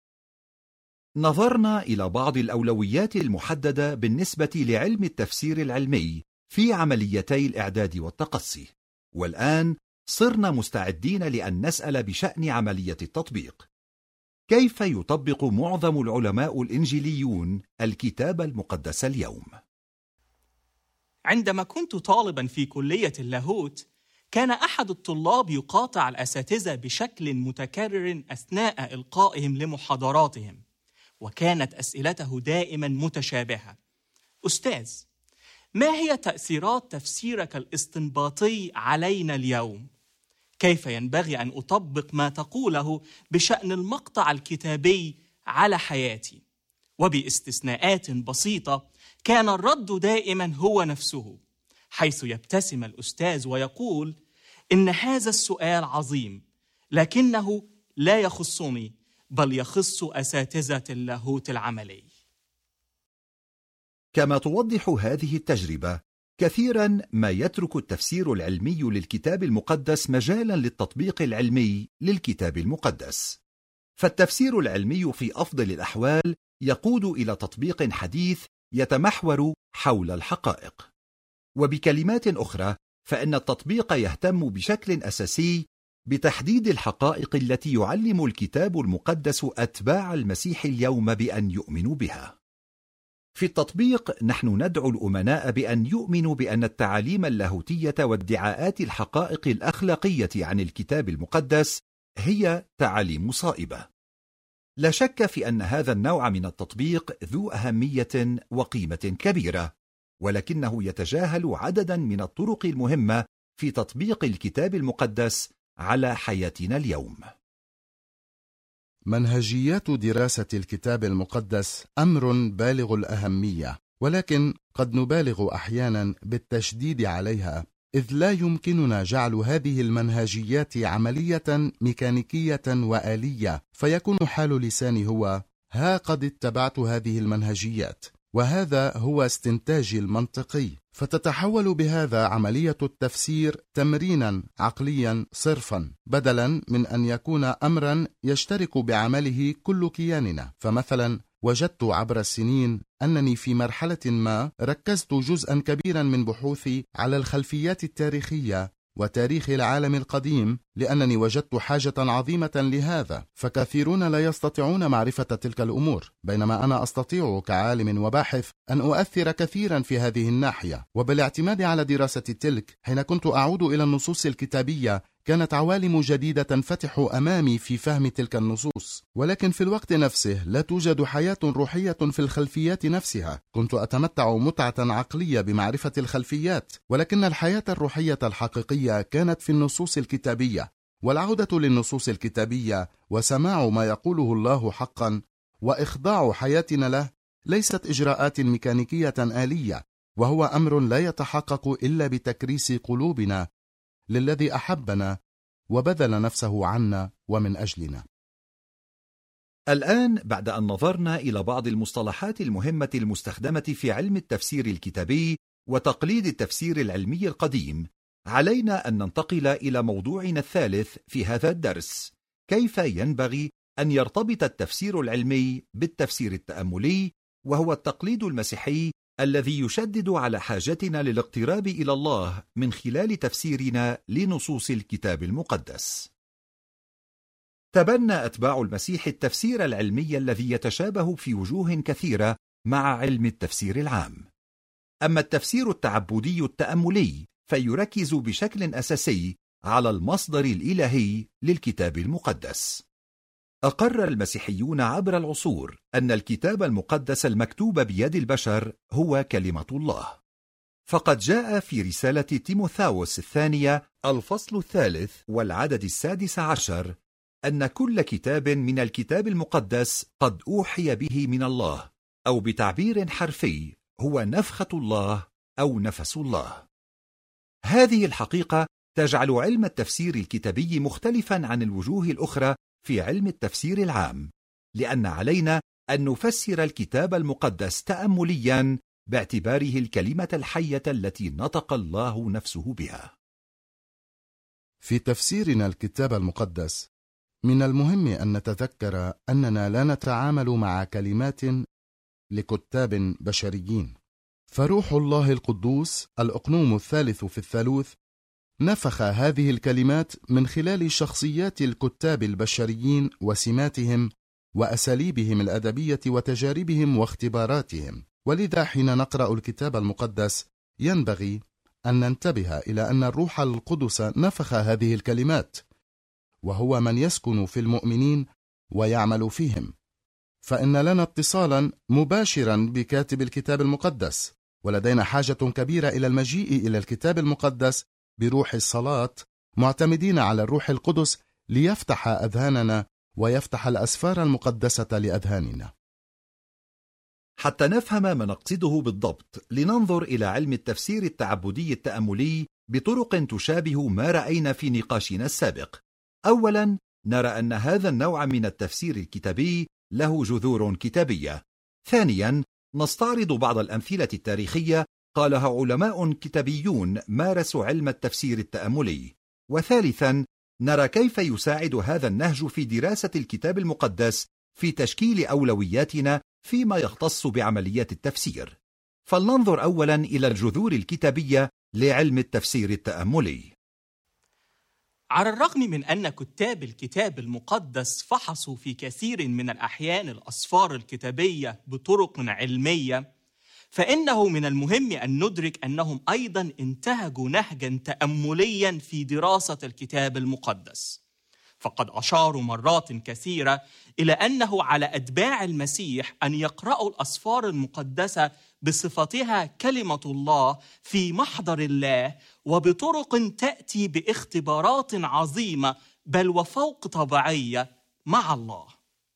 Speaker 2: نظرنا إلى بعض الأولويات المحددة بالنسبة لعلم التفسير العلمي في عمليتي الإعداد والتقصي، والآن صرنا مستعدين لأن نسأل بشأن عملية التطبيق. كيف يطبق معظم العلماء الإنجيليون الكتاب المقدس اليوم؟
Speaker 1: عندما كنت طالبا في كلية اللاهوت، كان أحد الطلاب يقاطع الأساتذة بشكل متكرر أثناء إلقائهم لمحاضراتهم، وكانت أسئلته دائما متشابهة: أستاذ، ما هي تأثيرات تفسيرك الاستنباطي علينا اليوم؟ كيف ينبغي أن أطبق ما تقوله بشأن المقطع الكتابي على حياتي؟ وباستثناءات بسيطة كان الرد دائما هو نفسه، حيث يبتسم الأستاذ ويقول: إن هذا السؤال عظيم، لكنه لا يخصني، بل يخص أساتذة اللاهوت العملي.
Speaker 2: كما توضح هذه التجربة، كثيرا ما يترك التفسير العلمي للكتاب المقدس مجالا للتطبيق العلمي للكتاب المقدس. فالتفسير العلمي في أفضل الأحوال يقود إلى تطبيق حديث يتمحور حول الحقائق. وبكلمات أخرى، فإن التطبيق يهتم بشكل أساسي بتحديد الحقائق التي يعلم الكتاب المقدس أتباع المسيح اليوم بأن يؤمنوا بها. في التطبيق نحن ندعو الأمناء بأن يؤمنوا بأن التعاليم اللاهوتية وادعاءات الحقائق الأخلاقية عن الكتاب المقدس هي تعاليم صائبة. لا شك في أن هذا النوع من التطبيق ذو أهمية وقيمة كبيرة، ولكنه يتجاهل عددا من الطرق المهمة في تطبيق الكتاب المقدس على حياتنا اليوم.
Speaker 3: منهجيات دراسة الكتاب المقدس أمر بالغ الأهمية، ولكن قد نبالغ أحيانا بالتشديد عليها، إذ لا يمكننا جعل هذه المنهجيات عملية ميكانيكية وآلية، فيكون حال لساني هو: ها قد اتبعت هذه المنهجيات، وهذا هو استنتاجي المنطقي. فتتحول بهذا عملية التفسير تمرينا عقليا صرفا، بدلا من أن يكون أمرا يشترك بعمله كل كياننا. فمثلا وجدت عبر السنين أنني في مرحلة ما ركزت جزءا كبيرا من بحوثي على الخلفيات التاريخية وتاريخ العالم القديم، لأنني وجدت حاجة عظيمة لهذا، فكثيرون لا يستطيعون معرفة تلك الأمور، بينما أنا أستطيع كعالم وباحث أن أؤثر كثيرا في هذه الناحية. وبالاعتماد على دراسة تلك، حين كنت أعود إلى النصوص الكتابية كانت عوالم جديدة تنفتح أمامي في فهم تلك النصوص، ولكن في الوقت نفسه لا توجد حياة روحية في الخلفيات نفسها. كنت أتمتع متعة عقلية بمعرفة الخلفيات، ولكن الحياة الروحية الحقيقية كانت في النصوص الكتابية. والعودة للنصوص الكتابية وسماع ما يقوله الله حقا وإخضاع حياتنا له ليست إجراءات ميكانيكية آلية، وهو أمر لا يتحقق إلا بتكريس قلوبنا للذي أحبنا وبذل نفسه عنا ومن أجلنا.
Speaker 2: الآن بعد أن نظرنا إلى بعض المصطلحات المهمة المستخدمة في علم التفسير الكتابي وتقليد التفسير العلمي القديم، علينا أن ننتقل إلى موضوعنا الثالث في هذا الدرس: كيف ينبغي أن يرتبط التفسير العلمي بالتفسير التأملي، وهو التقليد المسيحي الذي يشدد على حاجتنا للاقتراب إلى الله من خلال تفسيرنا لنصوص الكتاب المقدس. تبنى أتباع المسيح التفسير العلمي الذي يتشابه في وجوه كثيرة مع علم التفسير العام. أما التفسير التعبدي التأملي فيركز بشكل أساسي على المصدر الإلهي للكتاب المقدس. أقر المسيحيون عبر العصور أن الكتاب المقدس المكتوب بيد البشر هو كلمة الله، فقد جاء في رسالة تيموثاوس الثانية الفصل الثالث والعدد السادس عشر أن كل كتاب من الكتاب المقدس قد أوحي به من الله، أو بتعبير حرفي هو نفخة الله أو نفس الله. هذه الحقيقة تجعل علم التفسير الكتابي مختلفا عن الوجوه الأخرى في علم التفسير العام، لأن علينا أن نفسر الكتاب المقدس تأمليا باعتباره الكلمة الحية التي نطق الله نفسه بها.
Speaker 3: في تفسيرنا الكتاب المقدس من المهم أن نتذكر أننا لا نتعامل مع كلمات لكتاب بشريين، فروح الله القدوس الأقنوم الثالث في الثالوث نفخ هذه الكلمات من خلال شخصيات الكتاب البشريين وسماتهم وأساليبهم الأدبية وتجاربهم واختباراتهم. ولذا حين نقرأ الكتاب المقدس ينبغي أن ننتبه إلى أن الروح القدس نفخ هذه الكلمات، وهو من يسكن في المؤمنين ويعمل فيهم، فإن لنا اتصالا مباشرا بكاتب الكتاب المقدس، ولدينا حاجة كبيرة إلى المجيء إلى الكتاب المقدس بروح الصلاة، معتمدين على الروح القدس ليفتح أذهاننا ويفتح الأسفار المقدسة لأذهاننا.
Speaker 2: حتى نفهم ما نقصده بالضبط، لننظر إلى علم التفسير التعبدي التأملي بطرق تشابه ما رأينا في نقاشنا السابق. أولا، نرى أن هذا النوع من التفسير الكتابي له جذور كتابية. ثانيا، نستعرض بعض الأمثلة التاريخية قالها علماء كتابيون مارسوا علم التفسير التأملي. وثالثا، نرى كيف يساعد هذا النهج في دراسة الكتاب المقدس في تشكيل أولوياتنا فيما يختص بعمليات التفسير. فلننظر أولا إلى الجذور الكتابية لعلم التفسير التأملي.
Speaker 1: على الرغم من أن كتاب الكتاب المقدس فحصوا في كثير من الأحيان الأسفار الكتابية بطرق علمية، فإنه من المهم أن ندرك أنهم أيضا انتهجوا نهجا تأمليا في دراسة الكتاب المقدس. فقد أشاروا مرات كثيرة إلى أنه على أتباع المسيح أن يقرأوا الأسفار المقدسة بصفتها كلمة الله في محضر الله، وبطرق تأتي باختبارات عظيمة بل وفوق طبيعية مع الله.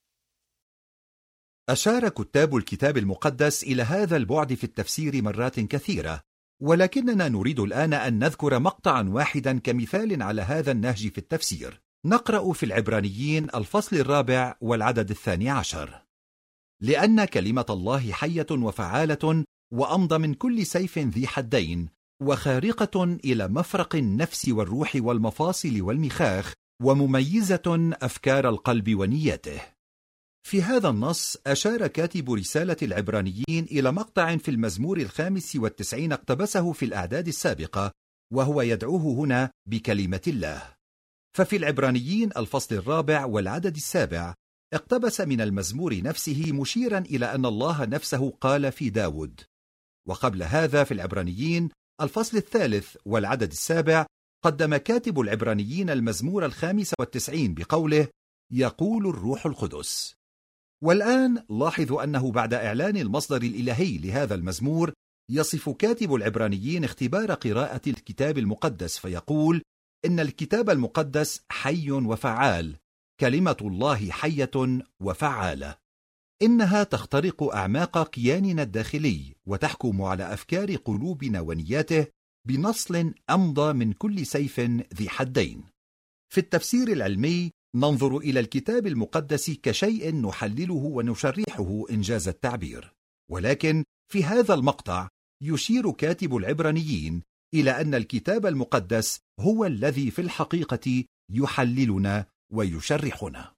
Speaker 2: أشار كتاب الكتاب المقدس إلى هذا البعد في التفسير مرات كثيرة، ولكننا نريد الآن أن نذكر مقطعا واحدا كمثال على هذا النهج في التفسير. نقرأ في العبرانيين الفصل الرابع والعدد الثاني عشر: لأن كلمة الله حية وفعالة وأمضى من كل سيف ذي حدين، وخارقة إلى مفرق النفس والروح والمفاصل والمخاخ، ومميزة أفكار القلب ونياته. في هذا النص أشار كاتب رسالة العبرانيين إلى مقطع في المزمور الخامس والتسعين اقتبسه في الأعداد السابقة، وهو يدعوه هنا بكلمة الله. ففي العبرانيين الفصل الرابع والعدد السابع اقتبس من المزمور نفسه مشيرا إلى أن الله نفسه قال في داود. وقبل هذا في العبرانيين الفصل الثالث والعدد السابع قدم كاتب العبرانيين المزمور الخامس والتسعين بقوله: يقول الروح القدس. والآن لاحظوا أنه بعد إعلان المصدر الإلهي لهذا المزمور يصف كاتب العبرانيين اختبار قراءة الكتاب المقدس، فيقول إن الكتاب المقدس حي وفعال، كلمة الله حية وفعالة، إنها تخترق أعماق كياننا الداخلي وتحكم على أفكار قلوبنا ونياته بنصل أمضى من كل سيف ذي حدين. في التفسير العلمي ننظر إلى الكتاب المقدس كشيء نحلله ونشرحه إنجاز التعبير، ولكن في هذا المقطع يشير كاتب العبرانيين إلى أن الكتاب المقدس هو الذي في الحقيقة يحللنا ويشرحنا.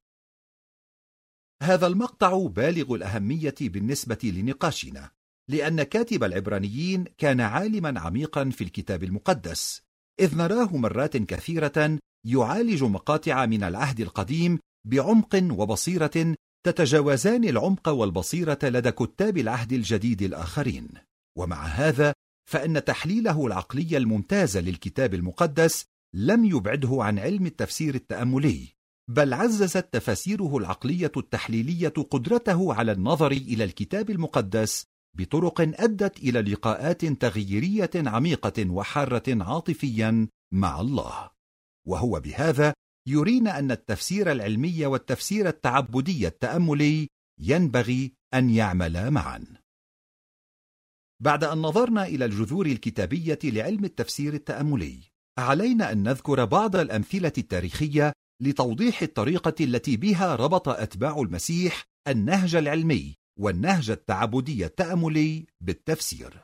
Speaker 2: هذا المقطع بالغ الأهمية بالنسبة لنقاشنا، لأن كاتب العبرانيين كان عالما عميقا في الكتاب المقدس، إذ نراه مرات كثيرة يعالج مقاطع من العهد القديم بعمق وبصيرة تتجاوزان العمق والبصيرة لدى كتاب العهد الجديد الآخرين. ومع هذا فإن تحليله العقلي الممتاز للكتاب المقدس لم يبعده عن علم التفسير التأملي، بل عززت تفاسيره العقلية التحليلية قدرته على النظر إلى الكتاب المقدس بطرق أدت إلى لقاءات تغييرية عميقة وحارة عاطفيا مع الله. وهو بهذا يرينا أن التفسير العلمي والتفسير التعبدي التأملي ينبغي أن يعملا معا. بعد أن نظرنا إلى الجذور الكتابية لعلم التفسير التأملي، علينا أن نذكر بعض الأمثلة التاريخية لتوضيح الطريقة التي بها ربط أتباع المسيح النهج العلمي والنهج التعبدي التأملي بالتفسير.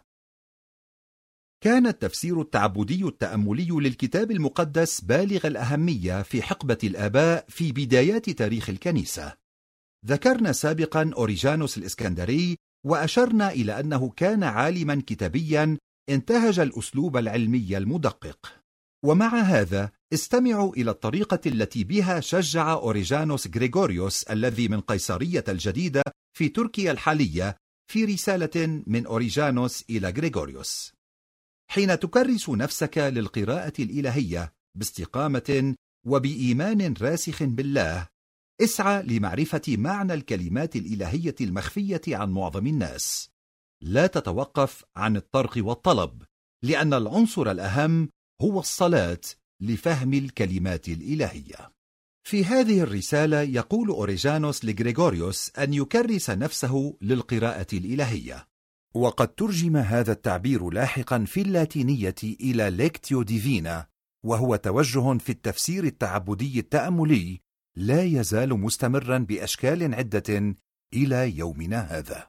Speaker 2: كان التفسير التعبدي التأملي للكتاب المقدس بالغ الأهمية في حقبة الآباء في بدايات تاريخ الكنيسة. ذكرنا سابقا أوريجانوس الإسكندري، وأشرنا إلى أنه كان عالما كتابيا انتهج الأسلوب العلمي المدقق. ومع هذا استمعوا إلى الطريقة التي بها شجع أوريجانوس غريغوريوس الذي من قيصرية الجديدة في تركيا الحالية في رسالة من أوريجانوس إلى غريغوريوس: حين تكرس نفسك للقراءة الإلهية باستقامة وبإيمان راسخ بالله، اسعى لمعرفة معنى الكلمات الإلهية المخفية عن معظم الناس. لا تتوقف عن الطرق والطلب، لأن العنصر الأهم هو الصلاة لفهم الكلمات الإلهية. في هذه الرسالة يقول أوريجانوس لغريغوريوس أن يكرس نفسه للقراءة الإلهية، وقد ترجم هذا التعبير لاحقا في اللاتينية إلى ليكتيو ديفينا، وهو توجه في التفسير التعبدي التأملي لا يزال مستمرا بأشكال عدة إلى يومنا هذا.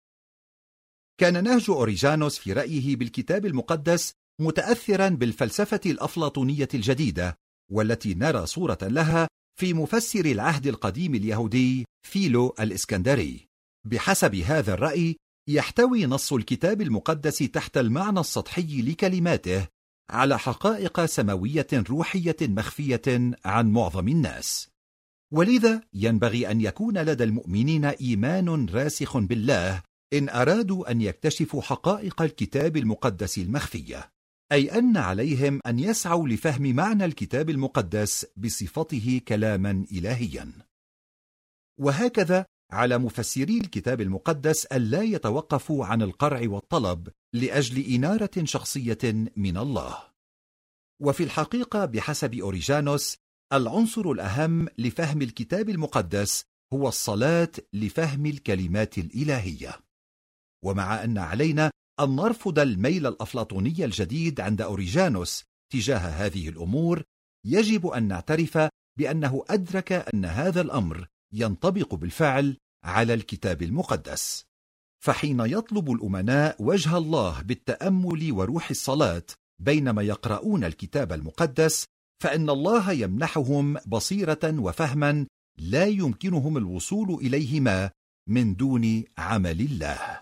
Speaker 2: كان نهج أوريجانوس في رأيه بالكتاب المقدس متأثرا بالفلسفة الأفلاطونية الجديدة، والتي نرى صورة لها في مفسر العهد القديم اليهودي فيلو الإسكندري. بحسب هذا الرأي، يحتوي نص الكتاب المقدس تحت المعنى السطحي لكلماته على حقائق سماوية روحية مخفية عن معظم الناس، ولذا ينبغي أن يكون لدى المؤمنين إيمان راسخ بالله إن أرادوا أن يكتشفوا حقائق الكتاب المقدس المخفية، أي أن عليهم أن يسعوا لفهم معنى الكتاب المقدس بصفته كلاما إلهيا. وهكذا على مفسري الكتاب المقدس ألا يتوقفوا عن القرع والطلب لأجل إنارة شخصية من الله. وفي الحقيقة بحسب أوريجانوس، العنصر الأهم لفهم الكتاب المقدس هو الصلاة لفهم الكلمات الإلهية. ومع أن علينا أن نرفض الميل الأفلاطوني الجديد عند أوريجانوس تجاه هذه الأمور، يجب أن نعترف بأنه أدرك أن هذا الأمر ينطبق بالفعل على الكتاب المقدس. فحين يطلب الأمناء وجه الله بالتأمل وروح الصلاة بينما يقرؤون الكتاب المقدس، فإن الله يمنحهم بصيرة وفهما لا يمكنهم الوصول إليهما من دون عمل الله.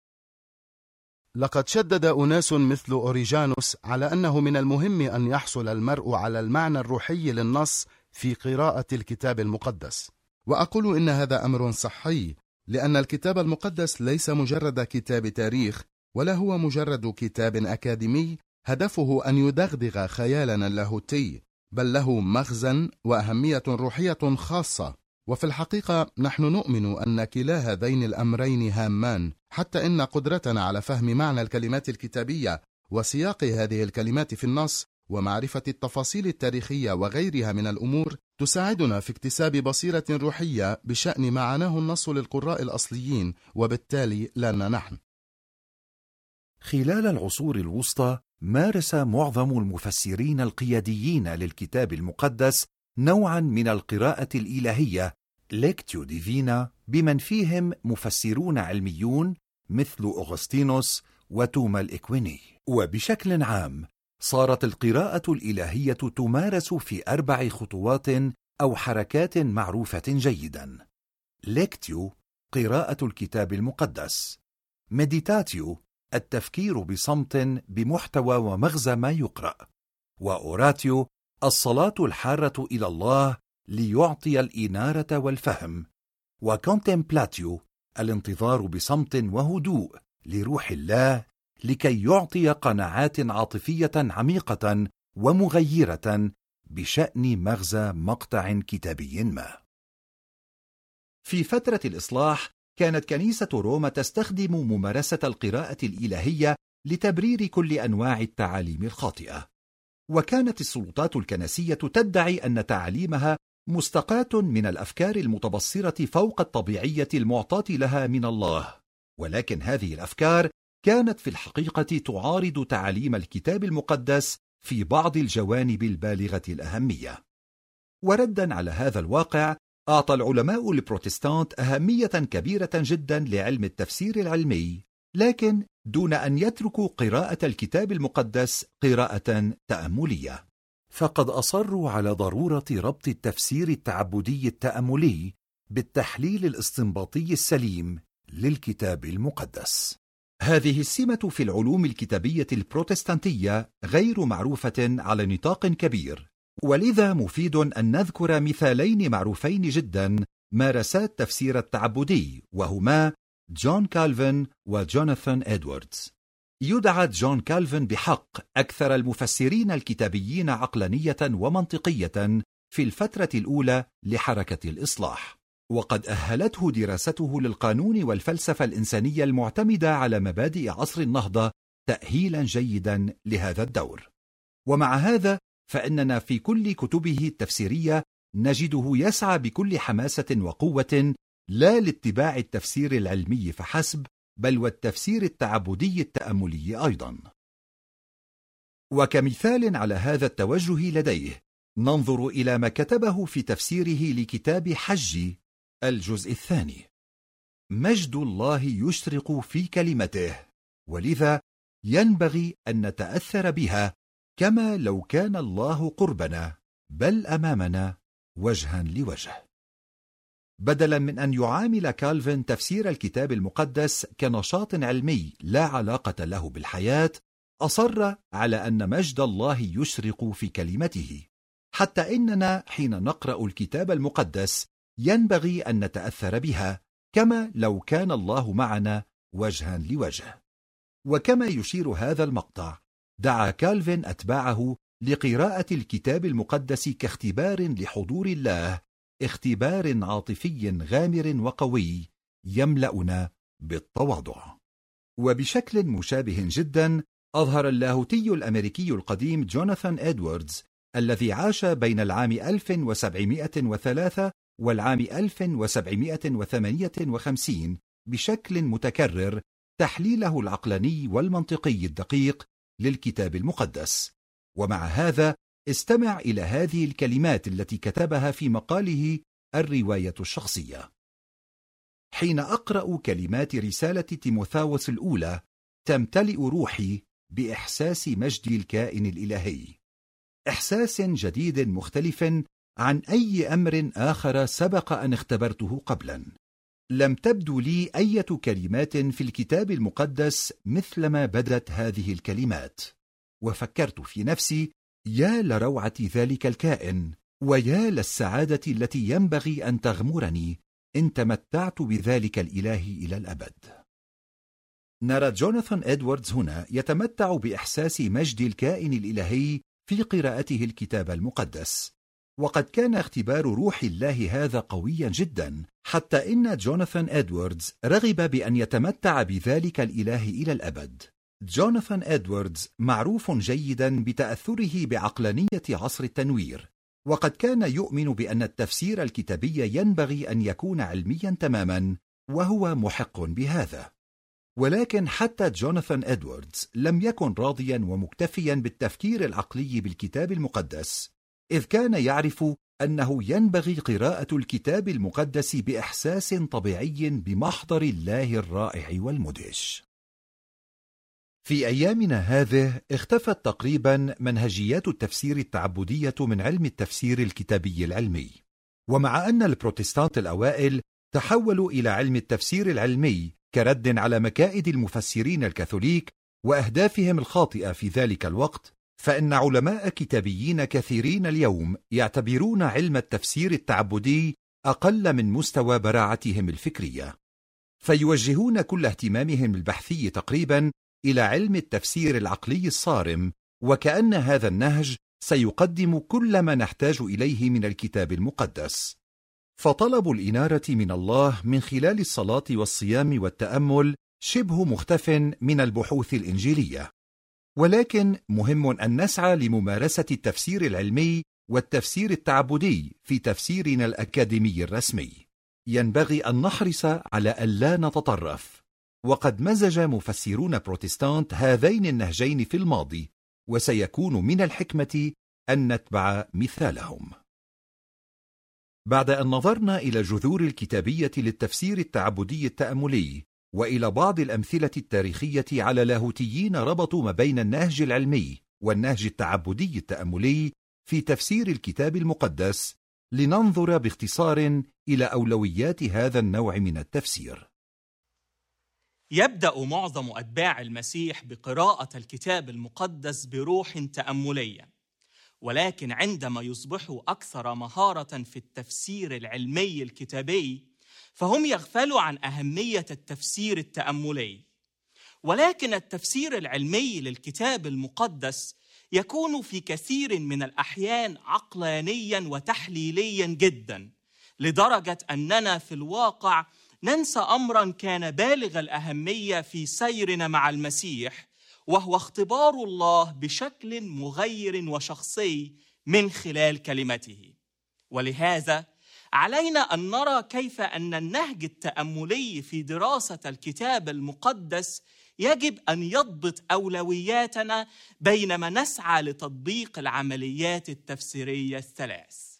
Speaker 3: لقد شدد أناس مثل أوريجانوس على أنه من المهم أن يحصل المرء على المعنى الروحي للنص في قراءة الكتاب المقدس، وأقول إن هذا أمر صحي، لأن الكتاب المقدس ليس مجرد كتاب تاريخ، ولا هو مجرد كتاب أكاديمي هدفه أن يدغدغ خيالنا اللاهوتي، بل له مغزى وأهمية روحية خاصة. وفي الحقيقة نحن نؤمن أن كلا هذين الأمرين هامان، حتى إن قدرتنا على فهم معنى الكلمات الكتابية وسياق هذه الكلمات في النص ومعرفة التفاصيل التاريخية وغيرها من الأمور تساعدنا في اكتساب بصيرة روحية بشأن ما عناه النص للقراء الأصليين، وبالتالي لنا نحن.
Speaker 2: خلال العصور الوسطى مارس معظم المفسرين القياديين للكتاب المقدس نوعا من القراءة الإلهية ليكتيو ديفينا، بمن فيهم مفسرون علميون مثل أغسطينوس وتوما الإكويني. وبشكل عام صارت القراءة الإلهية تمارس في أربع خطوات أو حركات معروفة جيدا: ليكتيو قراءة الكتاب المقدس، مديتاتيو التفكير بصمت بمحتوى ومغزى ما يقرأ، وأوراتيو الصلاة الحارة إلى الله ليعطي الإنارة والفهم، وكونتمبلاتيو الانتظار بصمت وهدوء لروح الله لكي يعطي قناعات عاطفية عميقة ومغيرة بشأن مغزى مقطع كتابي ما. في فترة الإصلاح كانت كنيسة روما تستخدم ممارسة القراءة الإلهية لتبرير كل أنواع التعاليم الخاطئة، وكانت السلطات الكنسية تدعي أن تعاليمها مستقاة من الأفكار المتبصرة فوق الطبيعية المعطاة لها من الله، ولكن هذه الأفكار كانت في الحقيقة تعارض تعاليم الكتاب المقدس في بعض الجوانب البالغة الأهمية. وردا على هذا الواقع، أعطى العلماء البروتستانت أهمية كبيرة جدا لعلم التفسير العلمي، لكن دون أن يتركوا قراءة الكتاب المقدس قراءة تأملية، فقد أصروا على ضرورة ربط التفسير التعبدي التأملي بالتحليل الاستنباطي السليم للكتاب المقدس. هذه السمة في العلوم الكتابية البروتستانتية غير معروفة على نطاق كبير، ولذا مفيد أن نذكر مثالين معروفين جدا مارسا التفسير التعبدي، وهما جون كالفن وجوناثان إدواردز. يدعى جون كالفن بحق أكثر المفسرين الكتابيين عقلانية ومنطقية في الفترة الأولى لحركة الإصلاح، وقد أهلته دراسته للقانون والفلسفة الإنسانية المعتمدة على مبادئ عصر النهضة تأهيلا جيدا لهذا الدور. ومع هذا فإننا في كل كتبه التفسيرية نجده يسعى بكل حماسة وقوة لا لاتباع التفسير العلمي فحسب، بل والتفسير التعبدي التأملي أيضا. وكمثال على هذا التوجه لديه ننظر إلى ما كتبه في تفسيره لكتاب حج الجزء الثاني: مجد الله يشرق في كلمته، ولذا ينبغي أن نتأثر بها كما لو كان الله قربنا بل أمامنا وجها لوجه. بدلا من أن يعامل كالفن تفسير الكتاب المقدس كنشاط علمي لا علاقة له بالحياة، أصر على أن مجد الله يشرق في كلمته، حتى إننا حين نقرأ الكتاب المقدس ينبغي أن نتأثر بها كما لو كان الله معنا وجها لوجه. وكما يشير هذا المقطع، دعا كالفن أتباعه لقراءة الكتاب المقدس كاختبار لحضور الله، اختبار عاطفي غامر وقوي يملأنا بالتواضع. وبشكل مشابه جدا أظهر اللاهوتي الأمريكي القديم جوناثان إدواردز، الذي عاش بين العام ألف وسبعمائة وثلاثة والعام ألف وسبعمائة وثمانية وخمسين بشكل متكرر، تحليله العقلاني والمنطقي الدقيق للكتاب المقدس. ومع هذا استمع إلى هذه الكلمات التي كتبها في مقاله الرواية الشخصية: حين أقرأ كلمات رسالة تيموثاوس الأولى تمتلئ روحي بإحساس مجد الكائن الإلهي، إحساس جديد مختلف عن أي أمر آخر سبق أن اختبرته قبلا. لم تبدو لي أي كلمات في الكتاب المقدس مثلما بدت هذه الكلمات، وفكرت في نفسي: يا لروعة ذلك الكائن، ويا للسعادة التي ينبغي أن تغمرني إن تمتعت بذلك الإله إلى الأبد. نرى جوناثان إدواردز هنا يتمتع بإحساس مجد الكائن الإلهي في قراءته الكتاب المقدس، وقد كان اختبار روح الله هذا قويا جدا، حتى إن جوناثان إدواردز رغب بأن يتمتع بذلك الإله إلى الأبد. جوناثان إدواردز معروف جيدا بتأثره بعقلانية عصر التنوير، وقد كان يؤمن بأن التفسير الكتابي ينبغي أن يكون علميا تماما، وهو محق بهذا. ولكن حتى جوناثان إدواردز لم يكن راضيا ومكتفيا بالتفكير العقلي بالكتاب المقدس، إذ كان يعرف أنه ينبغي قراءة الكتاب المقدس بإحساس طبيعي بمحضر الله الرائع والمدهش. في أيامنا هذه اختفت تقريبا منهجيات التفسير التعبدية من علم التفسير الكتابي العلمي، ومع أن البروتستانت الأوائل تحولوا إلى علم التفسير العلمي كرد على مكائد المفسرين الكاثوليك وأهدافهم الخاطئة في ذلك الوقت، فإن علماء كتابيين كثيرين اليوم يعتبرون علم التفسير التعبدي أقل من مستوى براعتهم الفكرية، فيوجهون كل اهتمامهم البحثي تقريبا إلى علم التفسير العقلي الصارم، وكأن هذا النهج سيقدم كل ما نحتاج إليه من الكتاب المقدس. فطلب الإنارة من الله من خلال الصلاة والصيام والتأمل شبه مختف من البحوث الإنجيلية، ولكن مهم أن نسعى لممارسة التفسير العلمي والتفسير التعبدي في تفسيرنا الأكاديمي الرسمي. ينبغي أن نحرص على ألا نتطرف، وقد مزج مفسرون بروتستانت هذين النهجين في الماضي، وسيكون من الحكمة أن نتبع مثالهم. بعد أن نظرنا إلى جذور الكتابية للتفسير التعبدي التأملي وإلى بعض الأمثلة التاريخية على لاهوتيين ربطوا ما بين النهج العلمي والنهج التعبدي التأملي في تفسير الكتاب المقدس، لننظر باختصار إلى أولويات هذا النوع من التفسير.
Speaker 1: يبدأ معظم أتباع المسيح بقراءة الكتاب المقدس بروح تأملية، ولكن عندما يصبحوا أكثر مهارة في التفسير العلمي الكتابي فهم يغفلوا عن أهمية التفسير التأملي. ولكن التفسير العلمي للكتاب المقدس يكون في كثير من الأحيان عقلانياً وتحليلياً جداً، لدرجة أننا في الواقع ننسى أمراً كان بالغ الأهمية في سيرنا مع المسيح، وهو اختبار الله بشكل مغير وشخصي من خلال كلمته. ولهذا علينا أن نرى كيف أن النهج التأملي في دراسة الكتاب المقدس يجب أن يضبط أولوياتنا بينما نسعى لتطبيق العمليات التفسيرية الثلاث.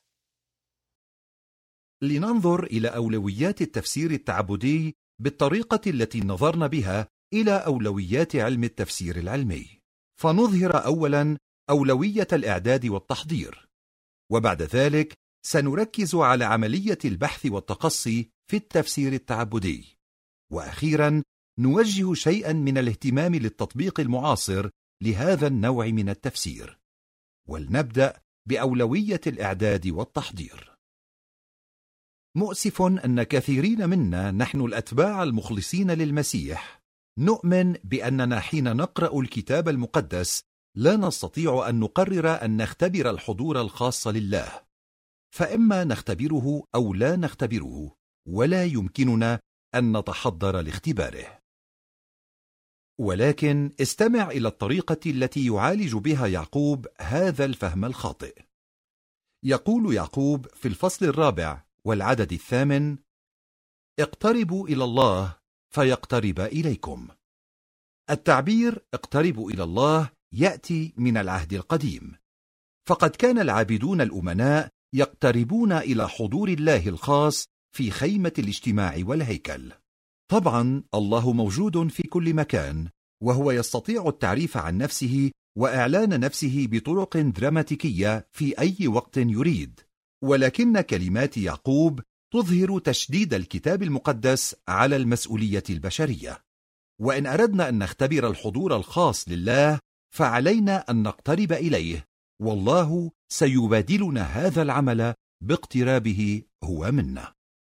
Speaker 2: لننظر إلى أولويات التفسير التعبدي بالطريقة التي نظرنا بها إلى أولويات علم التفسير العلمي، فنظهر أولاً أولوية الإعداد والتحضير، وبعد ذلك سنركز على عملية البحث والتقصي في التفسير التعبدي، وأخيراً نوجه شيئاً من الاهتمام للتطبيق المعاصر لهذا النوع من التفسير. ولنبدأ بأولوية الإعداد والتحضير. مؤسف أن كثيرين منا نحن الأتباع المخلصين للمسيح نؤمن بأننا حين نقرأ الكتاب المقدس لا نستطيع أن نقرر أن نختبر الحضور الخاص لله، فإما نختبره أو لا نختبره، ولا يمكننا أن نتحضر لاختباره. ولكن استمع إلى الطريقة التي يعالج بها يعقوب هذا الفهم الخاطئ. يقول يعقوب في الفصل الرابع والعدد الثامن: اقتربوا إلى الله فيقترب إليكم. التعبير اقتربوا إلى الله يأتي من العهد القديم، فقد كان العابدون الأمناء يقتربون إلى حضور الله الخاص في خيمة الاجتماع والهيكل. طبعا الله موجود في كل مكان، وهو يستطيع التعريف عن نفسه وإعلان نفسه بطرق دراماتيكية في أي وقت يريد، ولكن كلمات يعقوب تظهر تشديد الكتاب المقدس على المسؤولية البشرية. وإن أردنا أن نختبر الحضور الخاص لله فعلينا أن نقترب إليه، والله سيبادلنا هذا العمل باقترابه هو منا.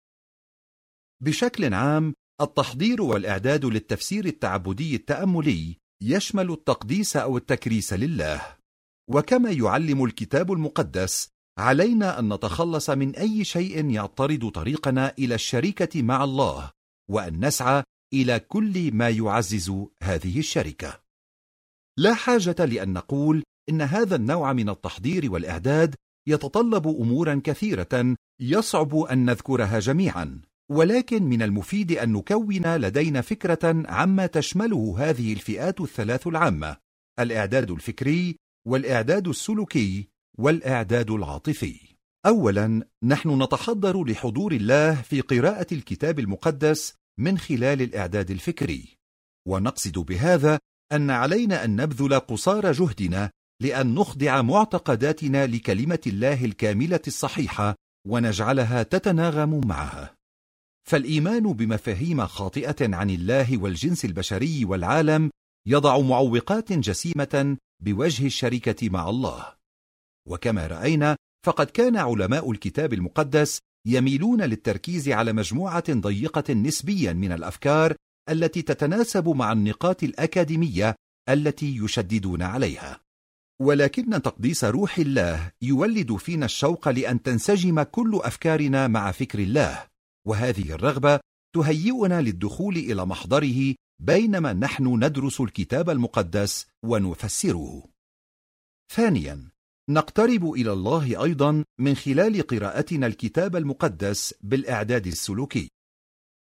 Speaker 2: بشكل عام، التحضير والإعداد للتفسير التعبدي التأملي يشمل التقديس أو التكريس لله. وكما يعلم الكتاب المقدس، علينا أن نتخلص من أي شيء يعترض طريقنا إلى الشركة مع الله، وأن نسعى إلى كل ما يعزز هذه الشركة. لا حاجة لأن نقول إن هذا النوع من التحضير والإعداد يتطلب أمورا كثيرة يصعب أن نذكرها جميعا، ولكن من المفيد أن نكون لدينا فكرة عما تشمله هذه الفئات الثلاث العامة: الإعداد الفكري، والإعداد السلوكي، والإعداد العاطفي. أولا، نحن نتحضر لحضور الله في قراءة الكتاب المقدس من خلال الإعداد الفكري، ونقصد بهذا أن علينا أن نبذل قصارى جهدنا لأن نخضع معتقداتنا لكلمة الله الكاملة الصحيحة ونجعلها تتناغم معها. فالإيمان بمفاهيم خاطئة عن الله والجنس البشري والعالم يضع معوقات جسيمة بوجه الشركة مع الله. وكما رأينا، فقد كان علماء الكتاب المقدس يميلون للتركيز على مجموعة ضيقة نسبيا من الأفكار التي تتناسب مع النقاط الأكاديمية التي يشددون عليها. ولكن تقديس روح الله يولد فينا الشوق لأن تنسجم كل أفكارنا مع فكر الله، وهذه الرغبة تهيئنا للدخول إلى محضره بينما نحن ندرس الكتاب المقدس ونفسره. ثانيا، نقترب إلى الله أيضا من خلال قراءتنا الكتاب المقدس بالإعداد السلوكي.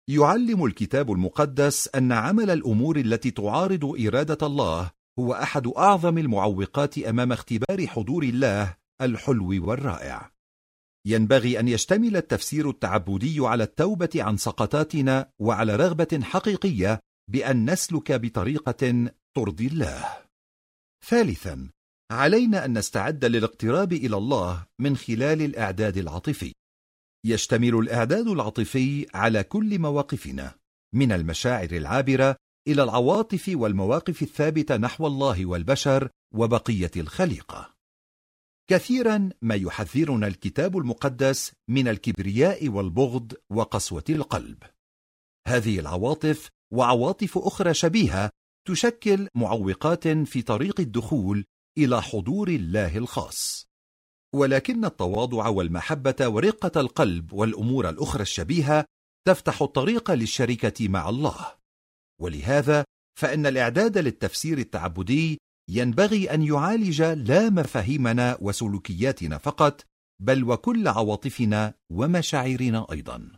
Speaker 2: يعلم الكتاب المقدس أن عمل الأمور التي تعارض إرادة الله هو أحد أعظم المعوقات أمام اختبار حضور الله الحلو والرائع. ينبغي أن يشتمل التفسير التعبدي على التوبة عن سقطاتنا وعلى رغبة حقيقية بأن نسلك بطريقة ترضي الله. ثالثاً، علينا أن نستعد للاقتراب إلى الله من خلال الإعداد العاطفي. يشتمل الإعداد العاطفي على كل مواقفنا، من المشاعر العابرة إلى العواطف والمواقف الثابتة نحو الله والبشر وبقية الخليقة. كثيرا ما يحذرنا الكتاب المقدس من الكبرياء والبغض وقسوة القلب. هذه العواطف وعواطف أخرى شبيهة تشكل معوقات في طريق الدخول إلى حضور الله الخاص، ولكن التواضع والمحبة ورقة القلب والأمور الأخرى الشبيهة تفتح الطريق للشركة مع الله. ولهذا فإن الإعداد للتفسير التعبدي ينبغي أن يعالج لا مفاهيمنا وسلوكياتنا فقط، بل وكل عواطفنا ومشاعرنا أيضا.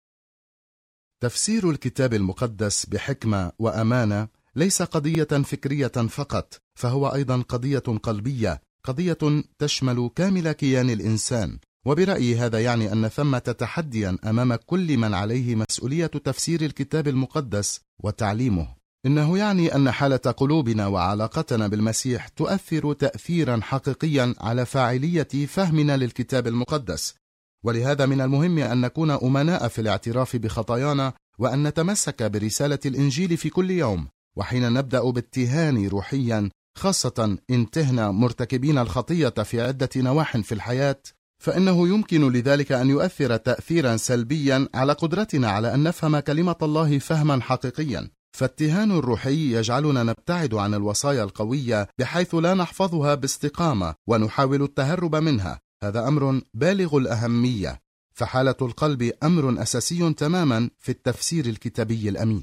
Speaker 3: تفسير الكتاب المقدس بحكمة وأمانة ليس قضية فكرية فقط، فهو أيضا قضية قلبية، قضية تشمل كامل كيان الإنسان. وبرأيي هذا يعني أن ثمة تحديا أمام كل من عليه مسؤولية تفسير الكتاب المقدس وتعليمه. إنه يعني أن حالة قلوبنا وعلاقتنا بالمسيح تؤثر تأثيرا حقيقيا على فاعلية فهمنا للكتاب المقدس. ولهذا من المهم أن نكون أمناء في الاعتراف بخطايانا، وأن نتمسك برسالة الإنجيل في كل يوم. وحين نبدأ بالتهان روحيا، خاصة إن تهنا مرتكبين الخطية في عدة نواح في الحياة، فإنه يمكن لذلك أن يؤثر تأثيرا سلبيا على قدرتنا على أن نفهم كلمة الله فهما حقيقيا. فالتهان الروحي يجعلنا نبتعد عن الوصايا القوية بحيث لا نحفظها باستقامة ونحاول التهرب منها. هذا أمر بالغ الأهمية، فحالة القلب أمر أساسي تماما في التفسير الكتابي الأمين.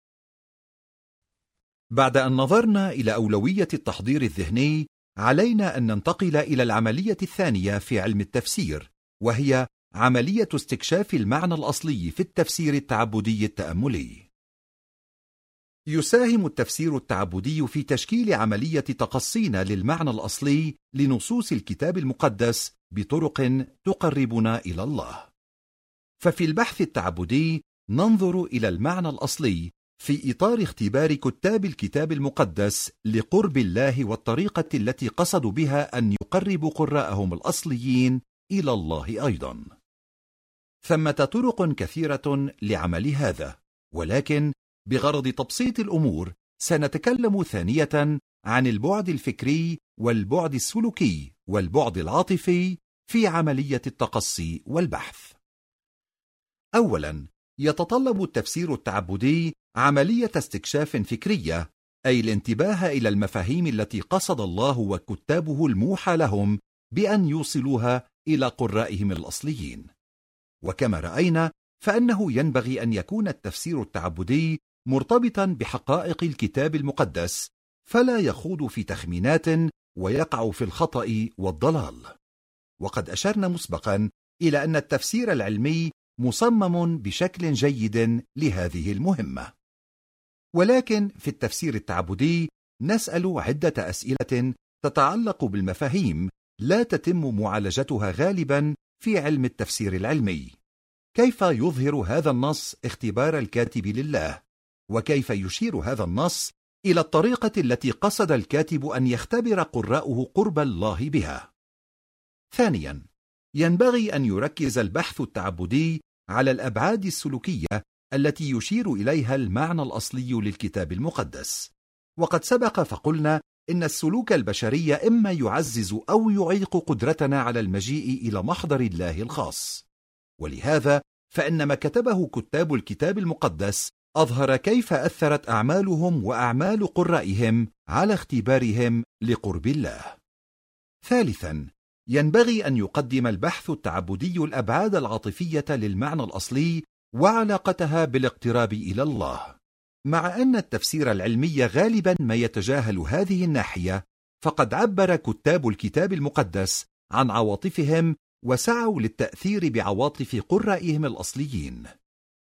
Speaker 2: بعد أن نظرنا إلى أولوية التحضير الذهني، علينا أن ننتقل إلى العملية الثانية في علم التفسير، وهي عملية استكشاف المعنى الأصلي في التفسير التعبدي التأملي. يساهم التفسير التعبدي في تشكيل عملية تقصينا للمعنى الأصلي لنصوص الكتاب المقدس بطرق تقربنا إلى الله. ففي البحث التعبدي ننظر إلى المعنى الأصلي في إطار اختبار كتاب الكتاب المقدس لقرب الله والطريقة التي قصدوا بها أن يقربوا قراءهم الأصليين إلى الله أيضا. ثمة طرق كثيرة لعمل هذا، ولكن بغرض تبسيط الأمور سنتكلم ثانية عن البعد الفكري والبعد السلوكي والبعد العاطفي في عملية التقصي والبحث. أولا، يتطلب التفسير التعبدي عملية استكشاف فكرية، أي الانتباه إلى المفاهيم التي قصد الله وكتابه الموحى لهم بأن يوصلوها إلى قرائهم الأصليين. وكما رأينا فإنه ينبغي أن يكون التفسير التعبدي مرتبطا بحقائق الكتاب المقدس، فلا يخوض في تخمينات ويقع في الخطأ والضلال. وقد أشرنا مسبقا إلى أن التفسير العلمي مصمم بشكل جيد لهذه المهمة. ولكن في التفسير التعبدي نسأل عدة أسئلة تتعلق بالمفاهيم لا تتم معالجتها غالبا في علم التفسير العلمي. كيف يظهر هذا النص اختبار الكاتب لله؟ وكيف يشير هذا النص إلى الطريقة التي قصد الكاتب أن يختبر قراءه قرب الله بها؟ ثانيا، ينبغي أن يركز البحث التعبدي على الأبعاد السلوكية التي يشير إليها المعنى الأصلي للكتاب المقدس. وقد سبق فقلنا إن السلوك البشري إما يعزز أو يعيق قدرتنا على المجيء إلى محضر الله الخاص. ولهذا فإن ما كتبه كتاب الكتاب المقدس أظهر كيف أثرت أعمالهم وأعمال قرائهم على اختبارهم لقرب الله. ثالثا، ينبغي أن يقدم البحث التعبدي الأبعاد العاطفية للمعنى الأصلي وعلاقتها بالاقتراب إلى الله. مع أن التفسير العلمي غالبا ما يتجاهل هذه الناحية، فقد عبر كتاب الكتاب المقدس عن عواطفهم وسعوا للتأثير بعواطف قرائهم الأصليين.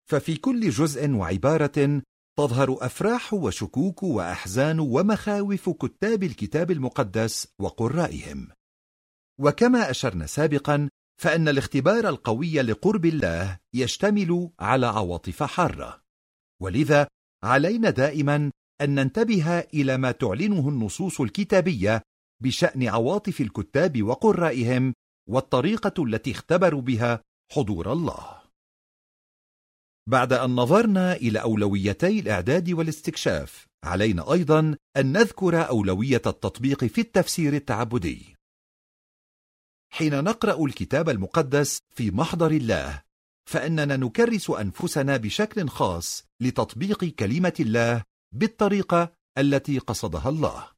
Speaker 2: ففي كل جزء وعبارة تظهر أفراح وشكوك وأحزان ومخاوف كتاب الكتاب المقدس وقرائهم. وكما أشرنا سابقا، فإن الاختبار القوي لقرب الله يشتمل على عواطف حارة، ولذا علينا دائما أن ننتبه إلى ما تعلنه النصوص الكتابية بشأن عواطف الكتاب وقرائهم والطريقة التي اختبروا بها حضور الله. بعد أن نظرنا إلى أولويتي الإعداد والاستكشاف، علينا أيضا أن نذكر أولوية التطبيق في التفسير التعبدي. حين نقرأ الكتاب المقدس في محضر الله، فإننا نكرس أنفسنا بشكل خاص لتطبيق كلمة الله بالطريقة التي قصدها الله.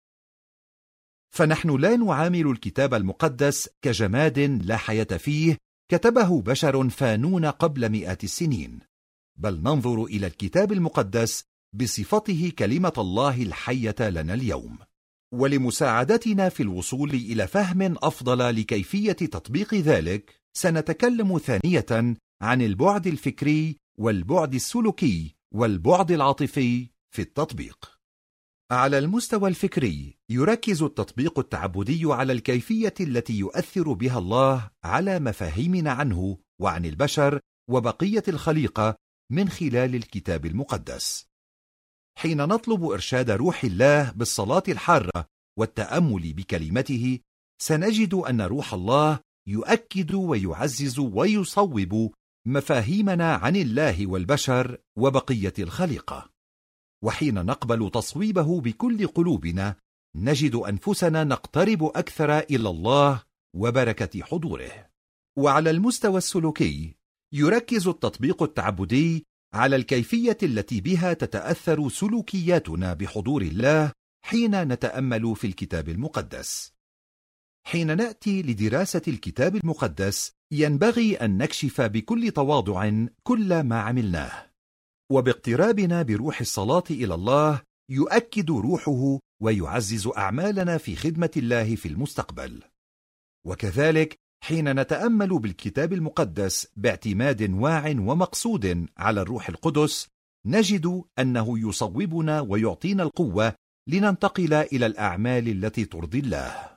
Speaker 2: فنحن لا نعامل الكتاب المقدس كجماد لا حياة فيه كتبه بشر فانون قبل مئات السنين، بل ننظر إلى الكتاب المقدس بصفته كلمة الله الحية لنا اليوم. ولمساعدتنا في الوصول إلى فهم أفضل لكيفية تطبيق ذلك، سنتكلم ثانية عن البعد الفكري والبعد السلوكي والبعد العاطفي في التطبيق. على المستوى الفكري، يركز التطبيق التعبدي على الكيفية التي يؤثر بها الله على مفاهيمنا عنه وعن البشر وبقية الخليقة من خلال الكتاب المقدس. حين نطلب إرشاد روح الله بالصلاة الحارة والتأمل بكلمته، سنجد أن روح الله يؤكد ويعزز ويصوب مفاهيمنا عن الله والبشر وبقية الخليقة. وحين نقبل تصويبه بكل قلوبنا، نجد أنفسنا نقترب أكثر إلى الله وبركة حضوره. وعلى المستوى السلوكي، يركز التطبيق التعبدي على الكيفية التي بها تتأثر سلوكياتنا بحضور الله حين نتأمل في الكتاب المقدس. حين نأتي لدراسة الكتاب المقدس، ينبغي أن نكشف بكل تواضع كل ما عملناه، وباقترابنا بروح الصلاة إلى الله يؤكد روحه ويعزز أعمالنا في خدمة الله في المستقبل. وكذلك حين نتأمل بالكتاب المقدس باعتماد واع ومقصود على الروح القدس، نجد أنه يصوبنا ويعطينا القوة لننتقل إلى الأعمال التي ترضي الله.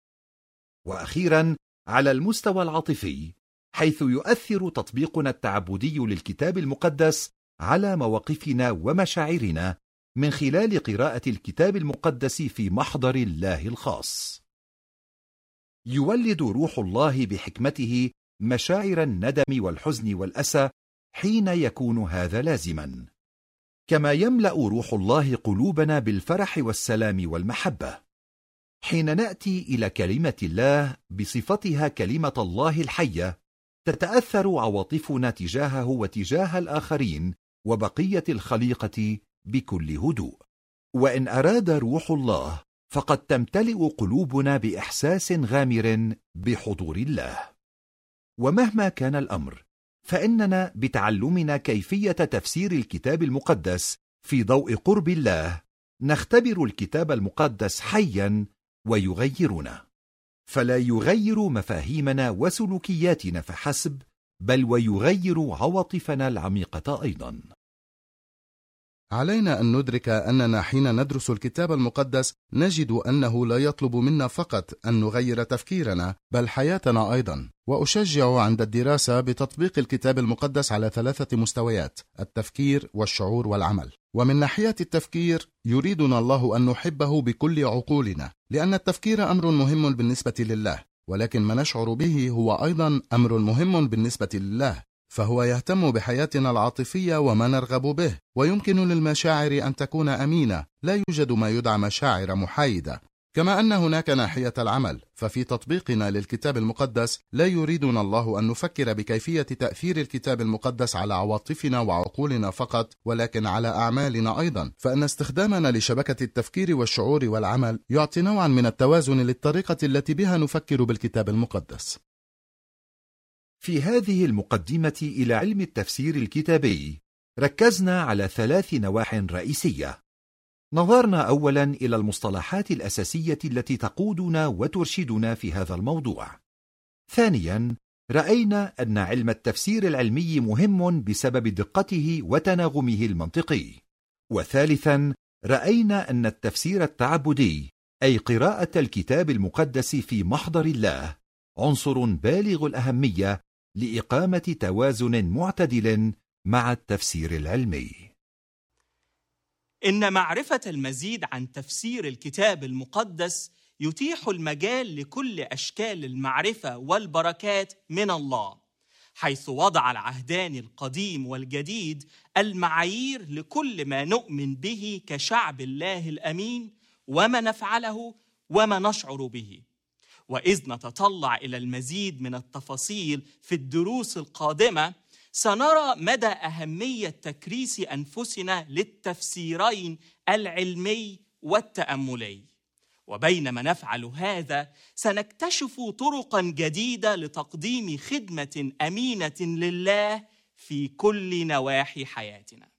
Speaker 2: وأخيرا، على المستوى العاطفي، حيث يؤثر تطبيقنا التعبدي للكتاب المقدس على مواقفنا ومشاعرنا من خلال قراءة الكتاب المقدس في محضر الله الخاص. يولد روح الله بحكمته مشاعر الندم والحزن والأسى حين يكون هذا لازما، كما يملأ روح الله قلوبنا بالفرح والسلام والمحبة. حين نأتي إلى كلمة الله بصفتها كلمة الله الحية، تتأثر عواطفنا تجاهه وتجاه الآخرين وبقية الخليقة بكل هدوء. وإن أراد روح الله، فقد تمتلئ قلوبنا بإحساس غامر بحضور الله. ومهما كان الأمر، فإننا بتعلمنا كيفية تفسير الكتاب المقدس في ضوء قرب الله، نختبر الكتاب المقدس حيا ويغيرنا، فلا يغير مفاهيمنا وسلوكياتنا فحسب، بل ويغير عواطفنا العميقة أيضا.
Speaker 3: علينا أن ندرك أننا حين ندرس الكتاب المقدس نجد أنه لا يطلب منا فقط أن نغير تفكيرنا، بل حياتنا أيضا. وأشجع عند الدراسة بتطبيق الكتاب المقدس على ثلاثة مستويات: التفكير والشعور والعمل. ومن ناحية التفكير، يريدنا الله أن نحبه بكل عقولنا، لأن التفكير أمر مهم بالنسبة لله، ولكن ما نشعر به هو أيضا أمر مهم بالنسبة لله، فهو يهتم بحياتنا العاطفية وما نرغب به. ويمكن للمشاعر أن تكون أمينة، لا يوجد ما يدعى مشاعر محايدة. كما أن هناك ناحية العمل، ففي تطبيقنا للكتاب المقدس لا يريدنا الله أن نفكر بكيفية تأثير الكتاب المقدس على عواطفنا وعقولنا فقط، ولكن على أعمالنا أيضا، فإن استخدامنا لشبكة التفكير والشعور والعمل يعطي نوعا من التوازن للطريقة التي بها نفكر بالكتاب المقدس.
Speaker 2: في هذه المقدمة إلى علم التفسير الكتابي، ركزنا على ثلاث نواح رئيسية. نظرنا أولا إلى المصطلحات الأساسية التي تقودنا وترشدنا في هذا الموضوع. ثانيا، رأينا أن علم التفسير العلمي مهم بسبب دقته وتناغمه المنطقي. وثالثا، رأينا أن التفسير التعبدي، أي قراءة الكتاب المقدس في محضر الله، عنصر بالغ الأهمية لإقامة توازن معتدل مع التفسير العلمي.
Speaker 1: إن معرفة المزيد عن تفسير الكتاب المقدس يتيح المجال لكل أشكال المعرفة والبركات من الله، حيث وضع العهدان القديم والجديد المعايير لكل ما نؤمن به كشعب الله الأمين، وما نفعله وما نشعر به. وإذ نتطلع إلى المزيد من التفاصيل في الدروس القادمة، سنرى مدى أهمية تكريس أنفسنا للتفسيرين العلمي والتأملي. وبينما نفعل هذا، سنكتشف طرقاً جديدة لتقديم خدمة أمينة لله في كل نواحي حياتنا.